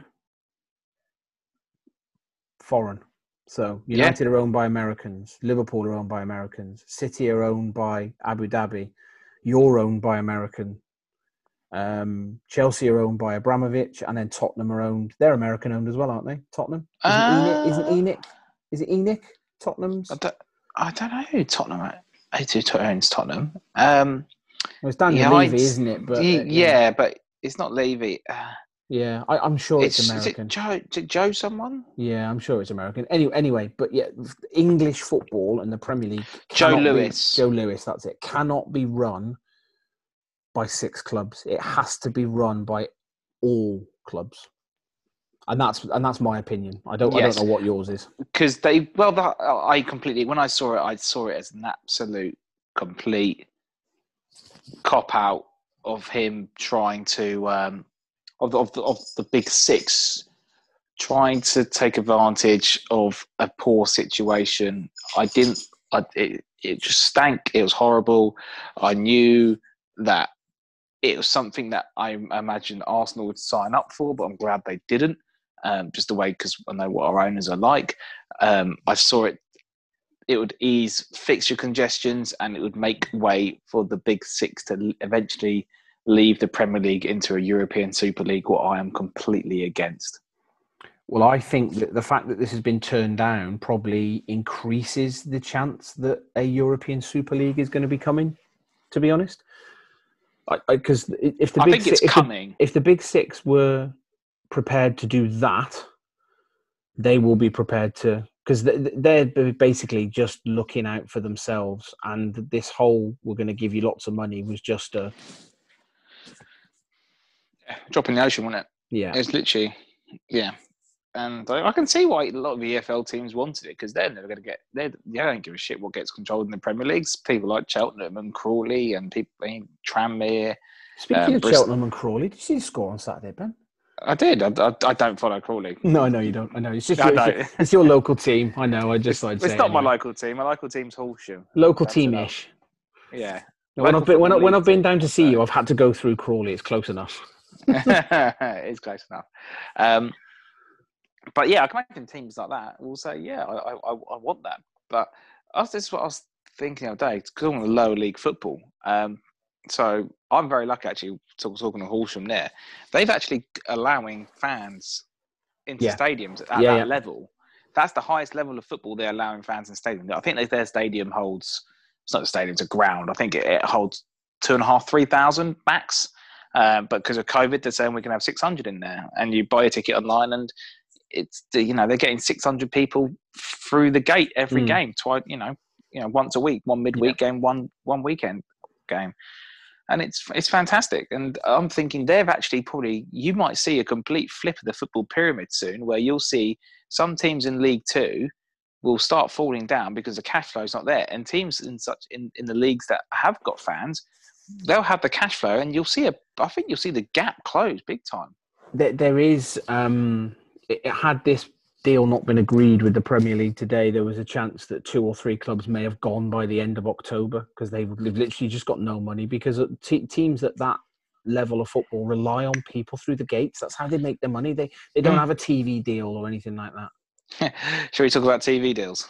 [SPEAKER 1] foreign. So United yeah. are owned by Americans. Liverpool are owned by Americans. City are owned by Abu Dhabi. You're owned by American. Um, Chelsea are owned by Abramovich, and then Tottenham are owned. They're American owned as well, aren't they? Tottenham. Isn't uh, Enoch? Isn't Enoch? Is it Enoch? Tottenham's.
[SPEAKER 2] I don't, I don't know who Tottenham. Who owns Tottenham? Um,
[SPEAKER 1] well, it's Daniel
[SPEAKER 2] yeah,
[SPEAKER 1] Levy, isn't it? But uh,
[SPEAKER 2] yeah, yeah, but it's not Levy. Uh,
[SPEAKER 1] yeah, I, I'm sure it's, it's American.
[SPEAKER 2] Is it Joe? Is it Joe? Someone?
[SPEAKER 1] Yeah, I'm sure it's American. Anyway, anyway, but yeah, English football and the Premier League.
[SPEAKER 2] Joe Lewis.
[SPEAKER 1] Be, Joe Lewis. That's it. Cannot be run by six clubs. It has to be run by all clubs, and that's and that's my opinion. I don't. Yes. I don't know what yours is.
[SPEAKER 2] Because they. Well, that, I completely. When I saw it, I saw it as an absolute, complete cop out of him trying to. Um, Of the, of the of the big six, trying to take advantage of a poor situation. I didn't. I, it, it just stank. It was horrible. I knew that it was something that I imagined Arsenal would sign up for, but I'm glad they didn't. Um, just the way, because I know what our owners are like. Um, I saw it. It would ease fixture congestions, and it would make way for the big six to eventually leave the Premier League into a European Super League, what I am completely against.
[SPEAKER 1] Well, I think that the fact that this has been turned down probably increases the chance that a European Super League is going to be coming, to be honest. Because if the
[SPEAKER 2] I
[SPEAKER 1] big
[SPEAKER 2] think it's
[SPEAKER 1] si- if
[SPEAKER 2] coming.
[SPEAKER 1] The, if the big six were prepared to do that, they will be prepared to... Because they're basically just looking out for themselves. And this whole, we're going to give you lots of money, was just a...
[SPEAKER 2] Yeah, drop in the ocean, wasn't it?
[SPEAKER 1] Yeah.
[SPEAKER 2] It's literally, yeah. And I, I can see why a lot of the E F L teams wanted it, because they're never going to get, they don't give a shit what gets controlled in the Premier Leagues. People like Cheltenham and Crawley and people, I mean, Tranmere.
[SPEAKER 1] Speaking um, of Brist- Cheltenham and Crawley, did you see the score on Saturday, Ben?
[SPEAKER 2] I did. I, I, I don't follow Crawley.
[SPEAKER 1] No, I know you don't. I know. It's just your, it's, it's your local team. I know. I just like
[SPEAKER 2] It's not anyway. My local team. My local team's Horsham.
[SPEAKER 1] Local team-ish.
[SPEAKER 2] Yeah.
[SPEAKER 1] No, when I've been, when, I, when I've been down to see so. you, I've had to go through Crawley. It's close enough.
[SPEAKER 2] It's close enough. Um, but yeah, I can imagine teams like that will say, yeah, I, I, I want that. But that's this is what I was thinking the other day, because I'm on the lower league football. Um, so I'm very lucky, actually, talking to Horsham there. They've actually allowing fans into
[SPEAKER 1] yeah.
[SPEAKER 2] stadiums at
[SPEAKER 1] yeah,
[SPEAKER 2] that
[SPEAKER 1] yeah.
[SPEAKER 2] level. That's the highest level of football they're allowing fans in stadiums. I think their stadium holds, it's not a stadium, it's a ground. I think it, it holds two and a half, three thousand max. Um, but because of COVID, they're saying we can have six hundred in there, and you buy a ticket online, and it's you know they're getting six hundred people through the gate every mm. game, twice you know, you know once a week, one midweek yeah. game, one one weekend game, and it's it's fantastic. And I'm thinking they've actually probably you might see a complete flip of the football pyramid soon, where you'll see some teams in League Two will start falling down because the cash flow is not there, and teams in such in, in the leagues that have got fans, they'll have the cash flow, and you'll see a. I think you'll see the gap close big time.
[SPEAKER 1] There, there is. Um, it had this deal not been agreed with the Premier League today, there was a chance that two or three clubs may have gone by the end of October because they've, they've literally just got no money. Because te- teams at that level of football rely on people through the gates. That's how they make their money. They they don't mm. have a T V deal or anything like that.
[SPEAKER 2] Shall we talk about T V deals?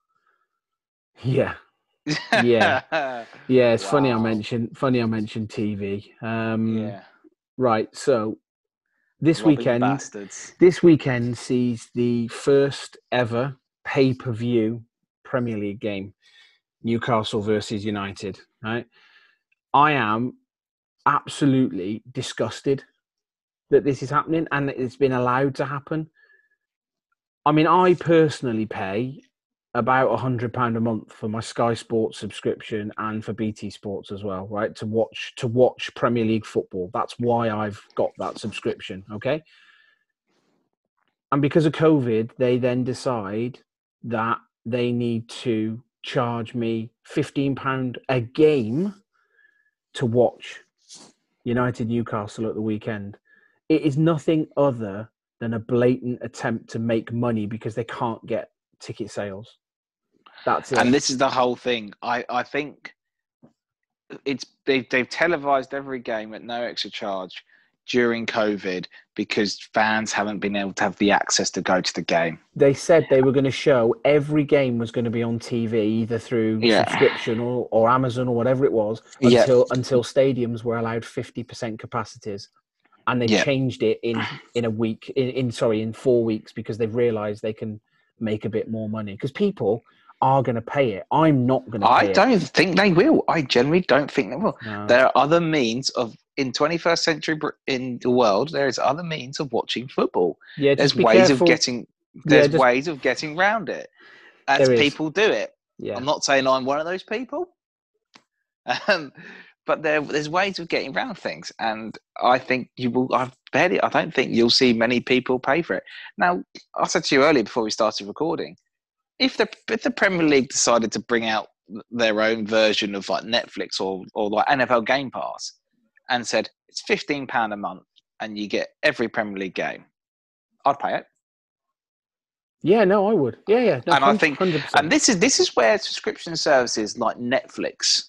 [SPEAKER 1] Yeah. yeah, yeah. It's wow. funny I mentioned. Funny I mentioned T V. Um,
[SPEAKER 2] yeah.
[SPEAKER 1] Right. So this
[SPEAKER 2] Robbing
[SPEAKER 1] weekend,
[SPEAKER 2] bastards.
[SPEAKER 1] this weekend sees the first ever pay-per-view Premier League game: Newcastle versus United. Right. I am absolutely disgusted that this is happening and that it's been allowed to happen. I mean, I personally pay about a hundred pound a month for my Sky Sports subscription and for B T Sports as well, right? To watch to watch Premier League football. That's why I've got that subscription, okay? And because of COVID, they then decide that they need to charge me fifteen pounds a game to watch United Newcastle at the weekend. It is nothing other than a blatant attempt to make money because they can't get ticket sales. That's it.
[SPEAKER 2] And this is the whole thing. I, I think it's they, they've televised every game at no extra charge. during COVID because fans haven't been able to have the access to go to the game.
[SPEAKER 1] They said they were going to show every game was going to be on T V, either through
[SPEAKER 2] Yeah.
[SPEAKER 1] subscription or, or Amazon or whatever it was,
[SPEAKER 2] Yeah.
[SPEAKER 1] until until stadiums were allowed fifty percent capacities. And they
[SPEAKER 2] Yeah.
[SPEAKER 1] changed it in, in a week, in, in sorry, in four weeks because they've realised they can make a bit more money. Because people are going to pay it. I'm not going to pay
[SPEAKER 2] I
[SPEAKER 1] it.
[SPEAKER 2] don't think they will. I generally don't think they will.
[SPEAKER 1] No.
[SPEAKER 2] There are other means of, in twenty-first century Br- in the world, there is other means of watching football.
[SPEAKER 1] Yeah,
[SPEAKER 2] There's
[SPEAKER 1] just be
[SPEAKER 2] ways
[SPEAKER 1] careful.
[SPEAKER 2] of getting, there's
[SPEAKER 1] Yeah, just-
[SPEAKER 2] ways of getting around it. As
[SPEAKER 1] There is.
[SPEAKER 2] people do it.
[SPEAKER 1] Yeah.
[SPEAKER 2] I'm not saying I'm one of those people. Um, but there, there's ways of getting around things. And I think you will, I bet it, I don't think you'll see many people pay for it. Now, I said to you earlier before we started recording, if the if the Premier League decided to bring out their own version of like Netflix or or like N F L Game Pass and said it's fifteen pounds a month and you get every Premier League game, I'd pay it.
[SPEAKER 1] Yeah, no, I would. Yeah, yeah. No,
[SPEAKER 2] and I think,
[SPEAKER 1] one hundred percent.
[SPEAKER 2] and this is this is where subscription services like Netflix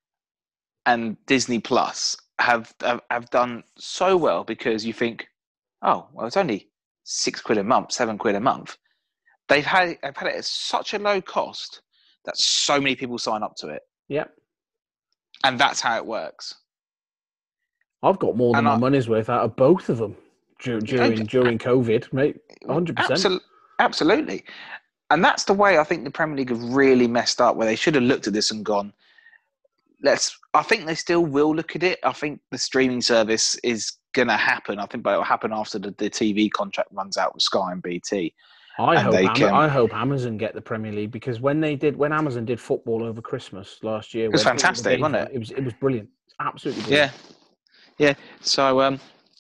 [SPEAKER 2] and Disney Plus have, have have done so well because you think, oh, well, it's only six quid a month, seven quid a month. They've had they've had it at such a low cost that so many people sign up to it.
[SPEAKER 1] Yeah,
[SPEAKER 2] and that's how it works.
[SPEAKER 1] I've got more than
[SPEAKER 2] and
[SPEAKER 1] my
[SPEAKER 2] I,
[SPEAKER 1] money's worth out of both of them during during, during COVID, mate. one hundred percent.
[SPEAKER 2] Absolutely, absolutely, and that's the way I think the Premier League have really messed up. Where they should have looked at this and gone, let's. I think they still will look at it. I think the streaming service is going to happen. I think, but it will happen after the, the T V contract runs out with Sky and B T.
[SPEAKER 1] I
[SPEAKER 2] and
[SPEAKER 1] hope Am-
[SPEAKER 2] can,
[SPEAKER 1] I hope Amazon get the Premier League because when they did when Amazon did football over Christmas last year,
[SPEAKER 2] it was fantastic, wasn't it?
[SPEAKER 1] It was it was brilliant, absolutely brilliant.
[SPEAKER 2] Yeah, yeah. So um,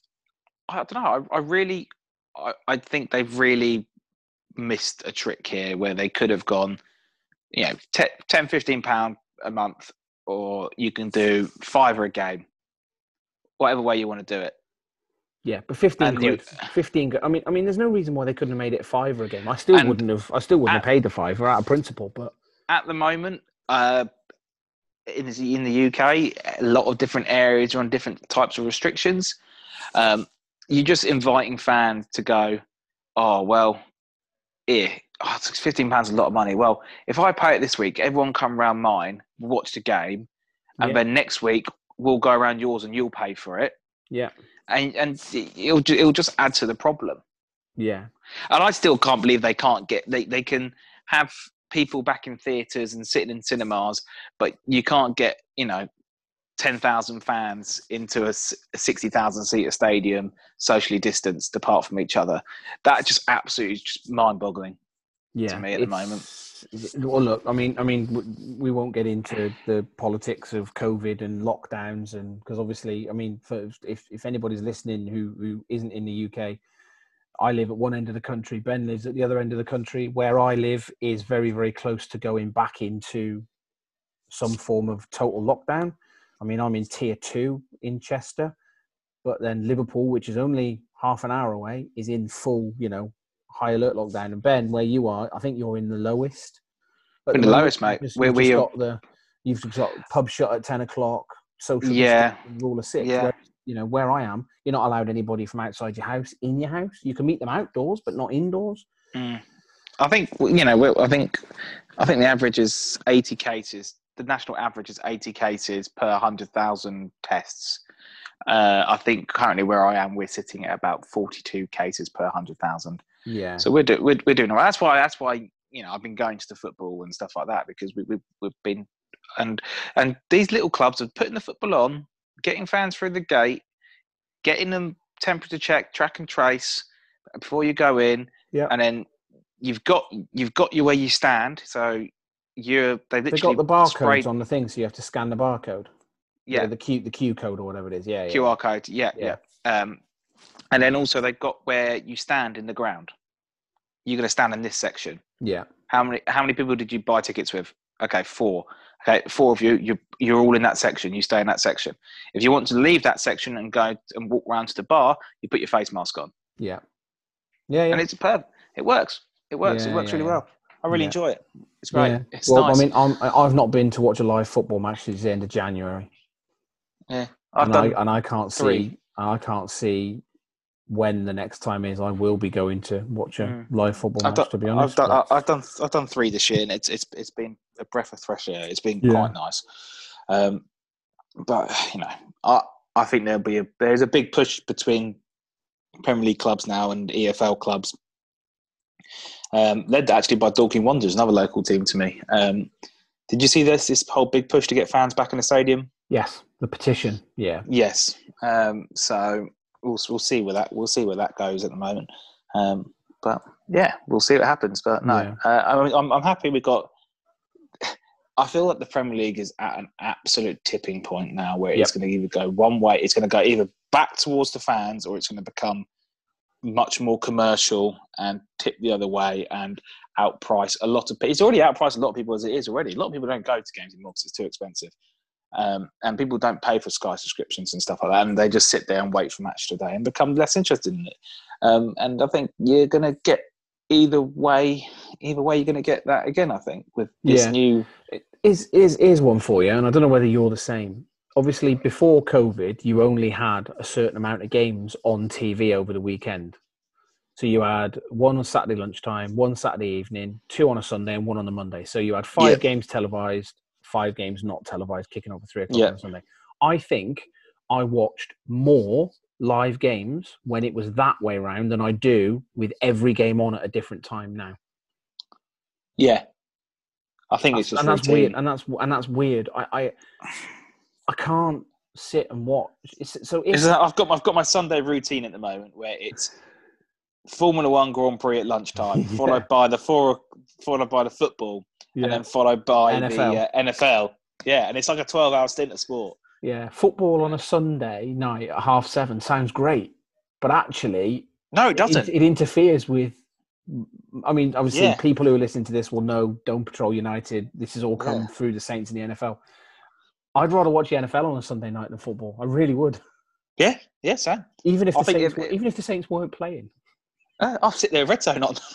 [SPEAKER 2] I don't know. I, I really, I, I think they've really missed a trick here where they could have gone, you know, ten, fifteen pound a month, or you can do five or a game, whatever way you want to do it.
[SPEAKER 1] Yeah, but fifteen
[SPEAKER 2] and
[SPEAKER 1] quid,
[SPEAKER 2] you,
[SPEAKER 1] fifteen. I mean, I mean, there's no reason why they couldn't have made it a fiver a game. I still wouldn't have. I still wouldn't
[SPEAKER 2] at,
[SPEAKER 1] have paid the fiver out of principle. But
[SPEAKER 2] at the moment, uh, in the, in the U K, a lot of different areas are on different types of restrictions. Um, you're just inviting fans to go, oh well, yeah, oh, it's fifteen pounds is a lot of money. Well, if I pay it this week, everyone come round mine, watch the game, and yeah. then next week we'll go around yours and you'll pay for it.
[SPEAKER 1] Yeah.
[SPEAKER 2] And and it'll it'll just add to the problem.
[SPEAKER 1] Yeah,
[SPEAKER 2] and I still can't believe they can't get they, they can have people back in theatres and sitting in cinemas, but you can't get you know ten thousand fans into a, a sixty thousand seater stadium socially distanced apart from each other. That just absolutely just mind boggling.
[SPEAKER 1] Yeah,
[SPEAKER 2] to me at the moment.
[SPEAKER 1] Well, look, I mean, I mean, we won't get into the politics of COVID and lockdowns, and because obviously, I mean, for, if if anybody's listening who who isn't in the U K, I live at one end of the country. Ben lives at the other end of the country. Where I live is very, very close to going back into some form of total lockdown. I mean, I'm in tier two in Chester, but then Liverpool, which is only half an hour away, is in full, you know, high alert lockdown. And Ben, where you are, I think you're in the lowest.
[SPEAKER 2] In the, the lowest, mate.
[SPEAKER 1] Just,
[SPEAKER 2] where
[SPEAKER 1] you've
[SPEAKER 2] we
[SPEAKER 1] just
[SPEAKER 2] are...
[SPEAKER 1] got the you've got pub shut at ten o'clock. Social
[SPEAKER 2] yeah,
[SPEAKER 1] rule of six.
[SPEAKER 2] Yeah.
[SPEAKER 1] Where, you know where I am, you're not allowed anybody from outside your house in your house. You can meet them outdoors, but not indoors.
[SPEAKER 2] Mm. I think you know. I think I think the average is eighty cases. The national average is eighty cases per one hundred thousand tests. Uh, I think currently where I am, we're sitting at about forty-two cases per one hundred thousand.
[SPEAKER 1] Yeah.
[SPEAKER 2] So we're, do, we're we're doing all right. That's why that's why you know I've been going to the football and stuff like that because we we we've been and and these little clubs are putting the football on, getting fans through the gate, getting them temperature check, track and trace before you go in.
[SPEAKER 1] Yeah.
[SPEAKER 2] And then you've got you've got you where you stand. So you're they've literally
[SPEAKER 1] got the barcodes
[SPEAKER 2] sprayed...
[SPEAKER 1] on the thing, so you have to scan the barcode.
[SPEAKER 2] Yeah,
[SPEAKER 1] yeah the Q the Q code or whatever it is. Yeah, yeah.
[SPEAKER 2] Q R code. Yeah,
[SPEAKER 1] yeah.
[SPEAKER 2] yeah. Um, and then also they've got where you stand in the ground. You're going to stand in this section.
[SPEAKER 1] Yeah.
[SPEAKER 2] How many how many people did you buy tickets with? Okay, four. Okay, four of you. You you're all in that section. You stay in that section. If you want to leave that section and go and walk around to the bar, you put your face mask on.
[SPEAKER 1] Yeah. Yeah, yeah.
[SPEAKER 2] And it's perfect. It works. It works.
[SPEAKER 1] Yeah,
[SPEAKER 2] it works
[SPEAKER 1] yeah,
[SPEAKER 2] really
[SPEAKER 1] yeah.
[SPEAKER 2] well. I really
[SPEAKER 1] yeah.
[SPEAKER 2] enjoy it. It's great.
[SPEAKER 1] Yeah.
[SPEAKER 2] It's
[SPEAKER 1] well,
[SPEAKER 2] nice.
[SPEAKER 1] I mean, I'm, I've not been to watch a live football match since the end of January.
[SPEAKER 2] Yeah, I've
[SPEAKER 1] and
[SPEAKER 2] done
[SPEAKER 1] I and I can't
[SPEAKER 2] three.
[SPEAKER 1] see I can't see when the next time is I will be going to watch a
[SPEAKER 2] Mm.
[SPEAKER 1] live football
[SPEAKER 2] I've
[SPEAKER 1] match,
[SPEAKER 2] done,
[SPEAKER 1] to be honest.
[SPEAKER 2] I've done,
[SPEAKER 1] but-
[SPEAKER 2] I've done, I've done three this year, and it's it's it's been a breath of fresh air. It's been
[SPEAKER 1] Yeah.
[SPEAKER 2] quite nice. Um, but you know, I I think there'll be a there's a big push between Premier League clubs now and E F L clubs, um, led actually by Dorking Wanderers, another local team to me. Um, did you see this this whole big push to get fans back in the stadium?
[SPEAKER 1] Yes, the petition. Yeah.
[SPEAKER 2] Yes. Um, so we'll we'll see where that we'll see where that goes at the moment. Um, but yeah, we'll see what happens. But no,
[SPEAKER 1] Yeah.
[SPEAKER 2] uh, I mean, I'm I'm happy we got. I feel like the Premier League is at an absolute tipping point now, where
[SPEAKER 1] Yep.
[SPEAKER 2] it's going to either go one way, it's going to go either back towards the fans, or it's going to become much more commercial and tip the other way and outprice a lot of people. It's already outpriced a lot of people as it is already. A lot of people don't go to games anymore because it's too expensive. Um, and people don't pay for Sky subscriptions and stuff like that, and they just sit there and wait for match today and become less interested in it. Um, and I think you're going to get either way. Either way, you're going to get that again. I think with this
[SPEAKER 1] Yeah.
[SPEAKER 2] new.
[SPEAKER 1] Is is is one for you, and I don't know whether you're the same. Obviously, before COVID, you only had a certain amount of games on T V over the weekend. So you had one on Saturday lunchtime, one Saturday evening, two on a Sunday, and one on a Monday. So you had five
[SPEAKER 2] Yeah.
[SPEAKER 1] games televised, five games not televised, kicking off at three o'clock
[SPEAKER 2] Yeah.
[SPEAKER 1] on a Sunday. I think I watched more live games when it was that way around than I do with every game on at a different time now.
[SPEAKER 2] Yeah, I think it's
[SPEAKER 1] That's-
[SPEAKER 2] just
[SPEAKER 1] and that's
[SPEAKER 2] routine.
[SPEAKER 1] weird. And that's and that's weird. I I, I can't sit and watch. It's, so if
[SPEAKER 2] It's- I've got I've got my Sunday routine at the moment where it's Formula One Grand Prix at lunchtime,
[SPEAKER 1] Yeah.
[SPEAKER 2] followed by the four, followed by the football,
[SPEAKER 1] yeah,
[SPEAKER 2] and then followed by
[SPEAKER 1] N F L.
[SPEAKER 2] the uh, N F L. Yeah, and it's like a twelve-hour stint of sport.
[SPEAKER 1] yeah, football on a Sunday night at half seven sounds great, but actually,
[SPEAKER 2] No, it
[SPEAKER 1] it,
[SPEAKER 2] doesn't.
[SPEAKER 1] it interferes with. I mean, obviously,
[SPEAKER 2] Yeah.
[SPEAKER 1] people who are listening to this will know Don't Patrol United. This has all come
[SPEAKER 2] Yeah.
[SPEAKER 1] through the Saints in the N F L. I'd rather watch the N F L on a Sunday night than football. I really would.
[SPEAKER 2] Yeah, yeah, Sam.
[SPEAKER 1] Even if
[SPEAKER 2] I
[SPEAKER 1] the
[SPEAKER 2] think
[SPEAKER 1] Saints,
[SPEAKER 2] if-
[SPEAKER 1] were- even if the Saints weren't playing.
[SPEAKER 2] Uh, I'll sit there red zone on.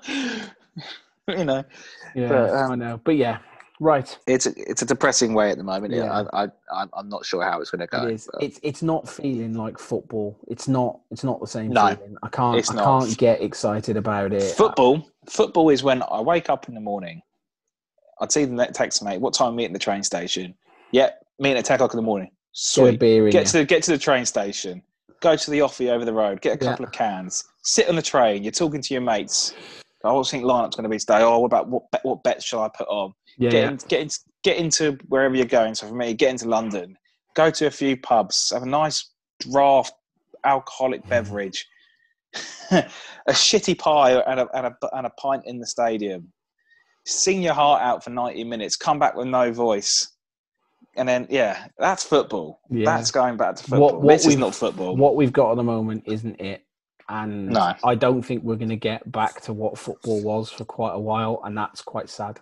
[SPEAKER 2] you know,
[SPEAKER 1] Yeah,
[SPEAKER 2] But, um,
[SPEAKER 1] I know. But yeah, right.
[SPEAKER 2] it's a, it's a depressing way at the moment. Yeah,
[SPEAKER 1] Yeah.
[SPEAKER 2] I, I I'm- I'm not sure how it's going to go.
[SPEAKER 1] It is.
[SPEAKER 2] but-
[SPEAKER 1] It's it's not feeling like football. It's not. It's not the same
[SPEAKER 2] No,
[SPEAKER 1] feeling. I can't.
[SPEAKER 2] it's
[SPEAKER 1] I
[SPEAKER 2] not.
[SPEAKER 1] can't get excited about it.
[SPEAKER 2] Football, football is when I wake up in the morning. I'd see the net text mate. What time meet at the train station? Yeah, meeting at ten o'clock in the morning.
[SPEAKER 1] Get a
[SPEAKER 2] Sweet.
[SPEAKER 1] beer in
[SPEAKER 2] Get
[SPEAKER 1] you.
[SPEAKER 2] to the get to the train station. Go to the offie over the road. Get a
[SPEAKER 1] Yeah.
[SPEAKER 2] couple of cans. Sit on the train. You're talking to your mates. Oh, what do you think lineup's going to be today? Oh, what about what bet, what bets shall I put on?
[SPEAKER 1] Yeah,
[SPEAKER 2] Get
[SPEAKER 1] yeah.
[SPEAKER 2] in, get in, get into wherever you're going. So for me, get into London. Go to a few pubs. Have a nice draft alcoholic beverage. a shitty pie and a, and a and a pint in the stadium. Sing your heart out for ninety minutes. Come back with no voice. And then, yeah, that's football.
[SPEAKER 1] Yeah.
[SPEAKER 2] That's going back to football.
[SPEAKER 1] What, what
[SPEAKER 2] this is
[SPEAKER 1] we've-
[SPEAKER 2] not football.
[SPEAKER 1] What we've got at the moment isn't it, and
[SPEAKER 2] No.
[SPEAKER 1] I don't think we're going to get back to what football was for quite a while, and that's quite sad.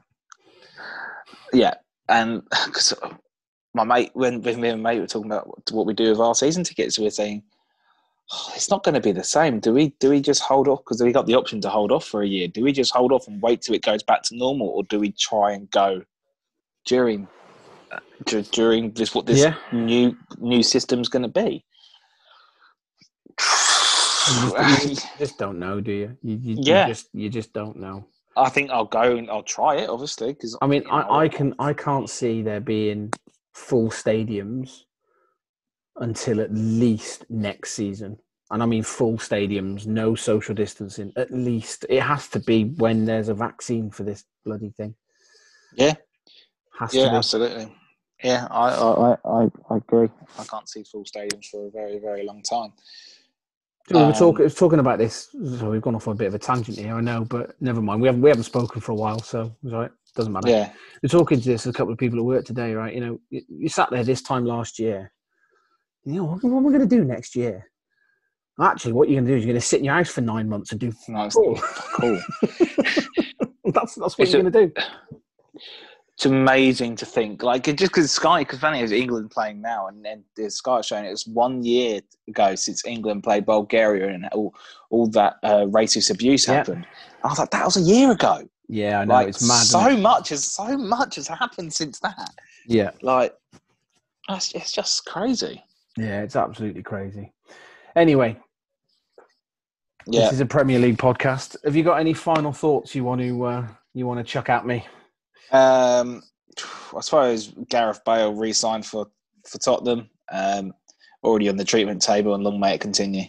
[SPEAKER 2] Yeah, and because my mate, when with me and mate were talking about what, what we do with our season tickets, we were saying oh, it's not going to be the same. Do we? Do we just hold off because we got the option to hold off for a year? Do we just hold off and wait till it goes back to normal, or do we try and go during d- during this what this
[SPEAKER 1] Yeah.
[SPEAKER 2] new new system's going to be?
[SPEAKER 1] You just, you just don't know, do you? You, you,
[SPEAKER 2] Yeah.
[SPEAKER 1] you just you just don't know.
[SPEAKER 2] I think I'll go and I'll try it, obviously, because
[SPEAKER 1] I mean, I, I can I can't see there being full stadiums until at least next season. And I mean full stadiums, no social distancing. At least it has to be when there's a vaccine for this bloody thing.
[SPEAKER 2] yeah,
[SPEAKER 1] Has
[SPEAKER 2] yeah,
[SPEAKER 1] to be.
[SPEAKER 2] absolutely. Yeah, I, I, I, I agree. I can't see full stadiums for a very, very long time.
[SPEAKER 1] So we were
[SPEAKER 2] Um,
[SPEAKER 1] talking talking about this. So we've gone off on a bit of a tangent here, I know, but never mind. We haven't we haven't spoken for a while, so it's all right. Doesn't matter.
[SPEAKER 2] Yeah,
[SPEAKER 1] We're talking to this a couple of people at work today, right? You know, you, you sat there this time last year. You know, what, what am I going to do next year? Actually, what you're going to do is you're going to sit in your house for nine months and do
[SPEAKER 2] no, it's
[SPEAKER 1] cool.
[SPEAKER 2] cool.
[SPEAKER 1] that's that's what
[SPEAKER 2] It's
[SPEAKER 1] you're
[SPEAKER 2] a-
[SPEAKER 1] going to do.
[SPEAKER 2] It's amazing to think, like, it just because Sky, because funny is England playing now, and then the Sky showing it was one year ago since England played Bulgaria and all all that uh, racist abuse
[SPEAKER 1] Yeah.
[SPEAKER 2] happened. I was like, that was a year ago.
[SPEAKER 1] Yeah, I know
[SPEAKER 2] Like,
[SPEAKER 1] it's mad.
[SPEAKER 2] so
[SPEAKER 1] isn't it?
[SPEAKER 2] much has so much has happened since that.
[SPEAKER 1] Yeah,
[SPEAKER 2] Like, it's, it's just crazy.
[SPEAKER 1] yeah, it's absolutely crazy. Anyway,
[SPEAKER 2] yeah.
[SPEAKER 1] This is a Premier League podcast. Have you got any final thoughts you want to uh, you want to chuck at me?
[SPEAKER 2] Um, I suppose Gareth Bale re-signed for, for Tottenham. Um, already on the treatment table, and long may it continue.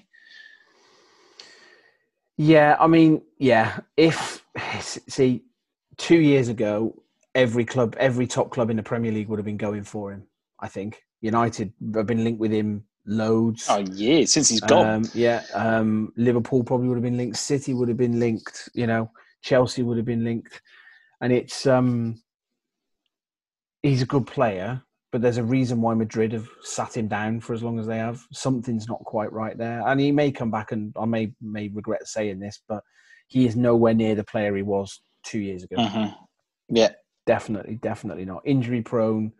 [SPEAKER 1] Yeah, I mean, yeah. If see, two years ago, every club, every top club in the Premier League would have been going for him. I think United have been linked with him loads.
[SPEAKER 2] Oh, yeah, since he's gone.
[SPEAKER 1] Um, yeah, um, Liverpool probably would have been linked. City would have been linked. You know, Chelsea would have been linked. And it's um, he's a good player, but there's a reason why Madrid have sat him down for as long as they have. Something's not quite right there, and he may come back, and I may may regret saying this, but he is nowhere near the player he was two years ago.
[SPEAKER 2] Mm-hmm. Yeah,
[SPEAKER 1] definitely, definitely not. Injury prone.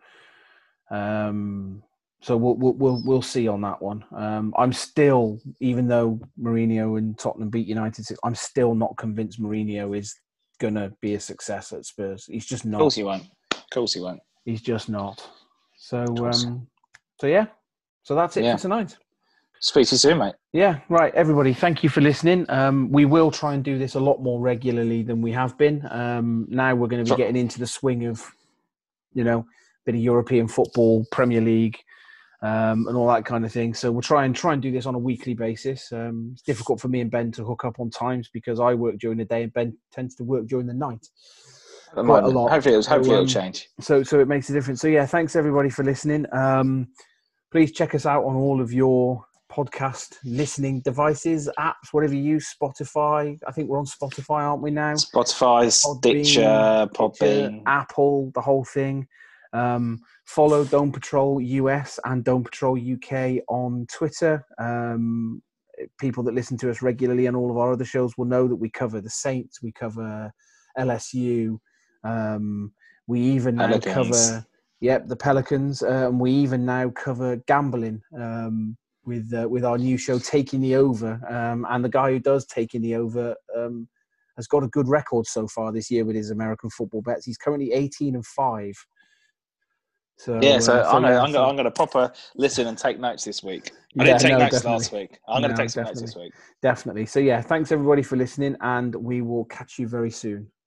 [SPEAKER 1] Um, so we'll we'll we'll, we'll see on that one. Um, I'm still, even though Mourinho and Tottenham beat United, I'm still not convinced Mourinho is going to be a success at Spurs. He's just not.
[SPEAKER 2] Of course he won't. Of course he won't.
[SPEAKER 1] He's just not. So, um, so yeah. So that's it yeah. for tonight.
[SPEAKER 2] Speak to you soon, mate.
[SPEAKER 1] Yeah, right. Everybody, thank you for listening. Um, we will try and do this a lot more regularly than we have been. Um, now we're going to be getting into the swing of, you know, a bit of European football, Premier League, um, and all that kind of thing. So we'll try and try and do this on a weekly basis. Um, it's difficult for me and Ben to hook up on times because I work during the day and Ben tends to work during the night. Quite a lot.
[SPEAKER 2] Hopefully, it'll, hopefully
[SPEAKER 1] so, um,
[SPEAKER 2] it'll change.
[SPEAKER 1] So, so it makes a difference. So, yeah, thanks everybody for listening. Um, please check us out on all of your podcast listening devices, apps, whatever you use. Spotify. I think we're on Spotify, aren't we now?
[SPEAKER 2] Spotify, Stitcher, Podbean,
[SPEAKER 1] Apple, the whole thing. Um, follow Dome Patrol U S and Dome Patrol U K on Twitter. Um, people that listen to us regularly and all of our other shows will know that we cover the Saints, we cover L S U. Um, we even now Pelicans. cover, yep, the Pelicans, uh, and we even now cover gambling um, with uh, with our new show, Taking the Over. Um, and the guy who does Taking the Over um, has got a good record so far this year with his American football bets. He's currently eighteen and five. So
[SPEAKER 2] yeah, so, uh, so I'm,
[SPEAKER 1] yeah,
[SPEAKER 2] gonna,
[SPEAKER 1] so,
[SPEAKER 2] I'm going to proper listen and take notes this week. I
[SPEAKER 1] yeah,
[SPEAKER 2] didn't take
[SPEAKER 1] no,
[SPEAKER 2] notes
[SPEAKER 1] definitely.
[SPEAKER 2] last week. I'm
[SPEAKER 1] no,
[SPEAKER 2] going to take some
[SPEAKER 1] definitely.
[SPEAKER 2] notes this week.
[SPEAKER 1] Definitely. So yeah, thanks everybody for listening, and we will catch you very soon.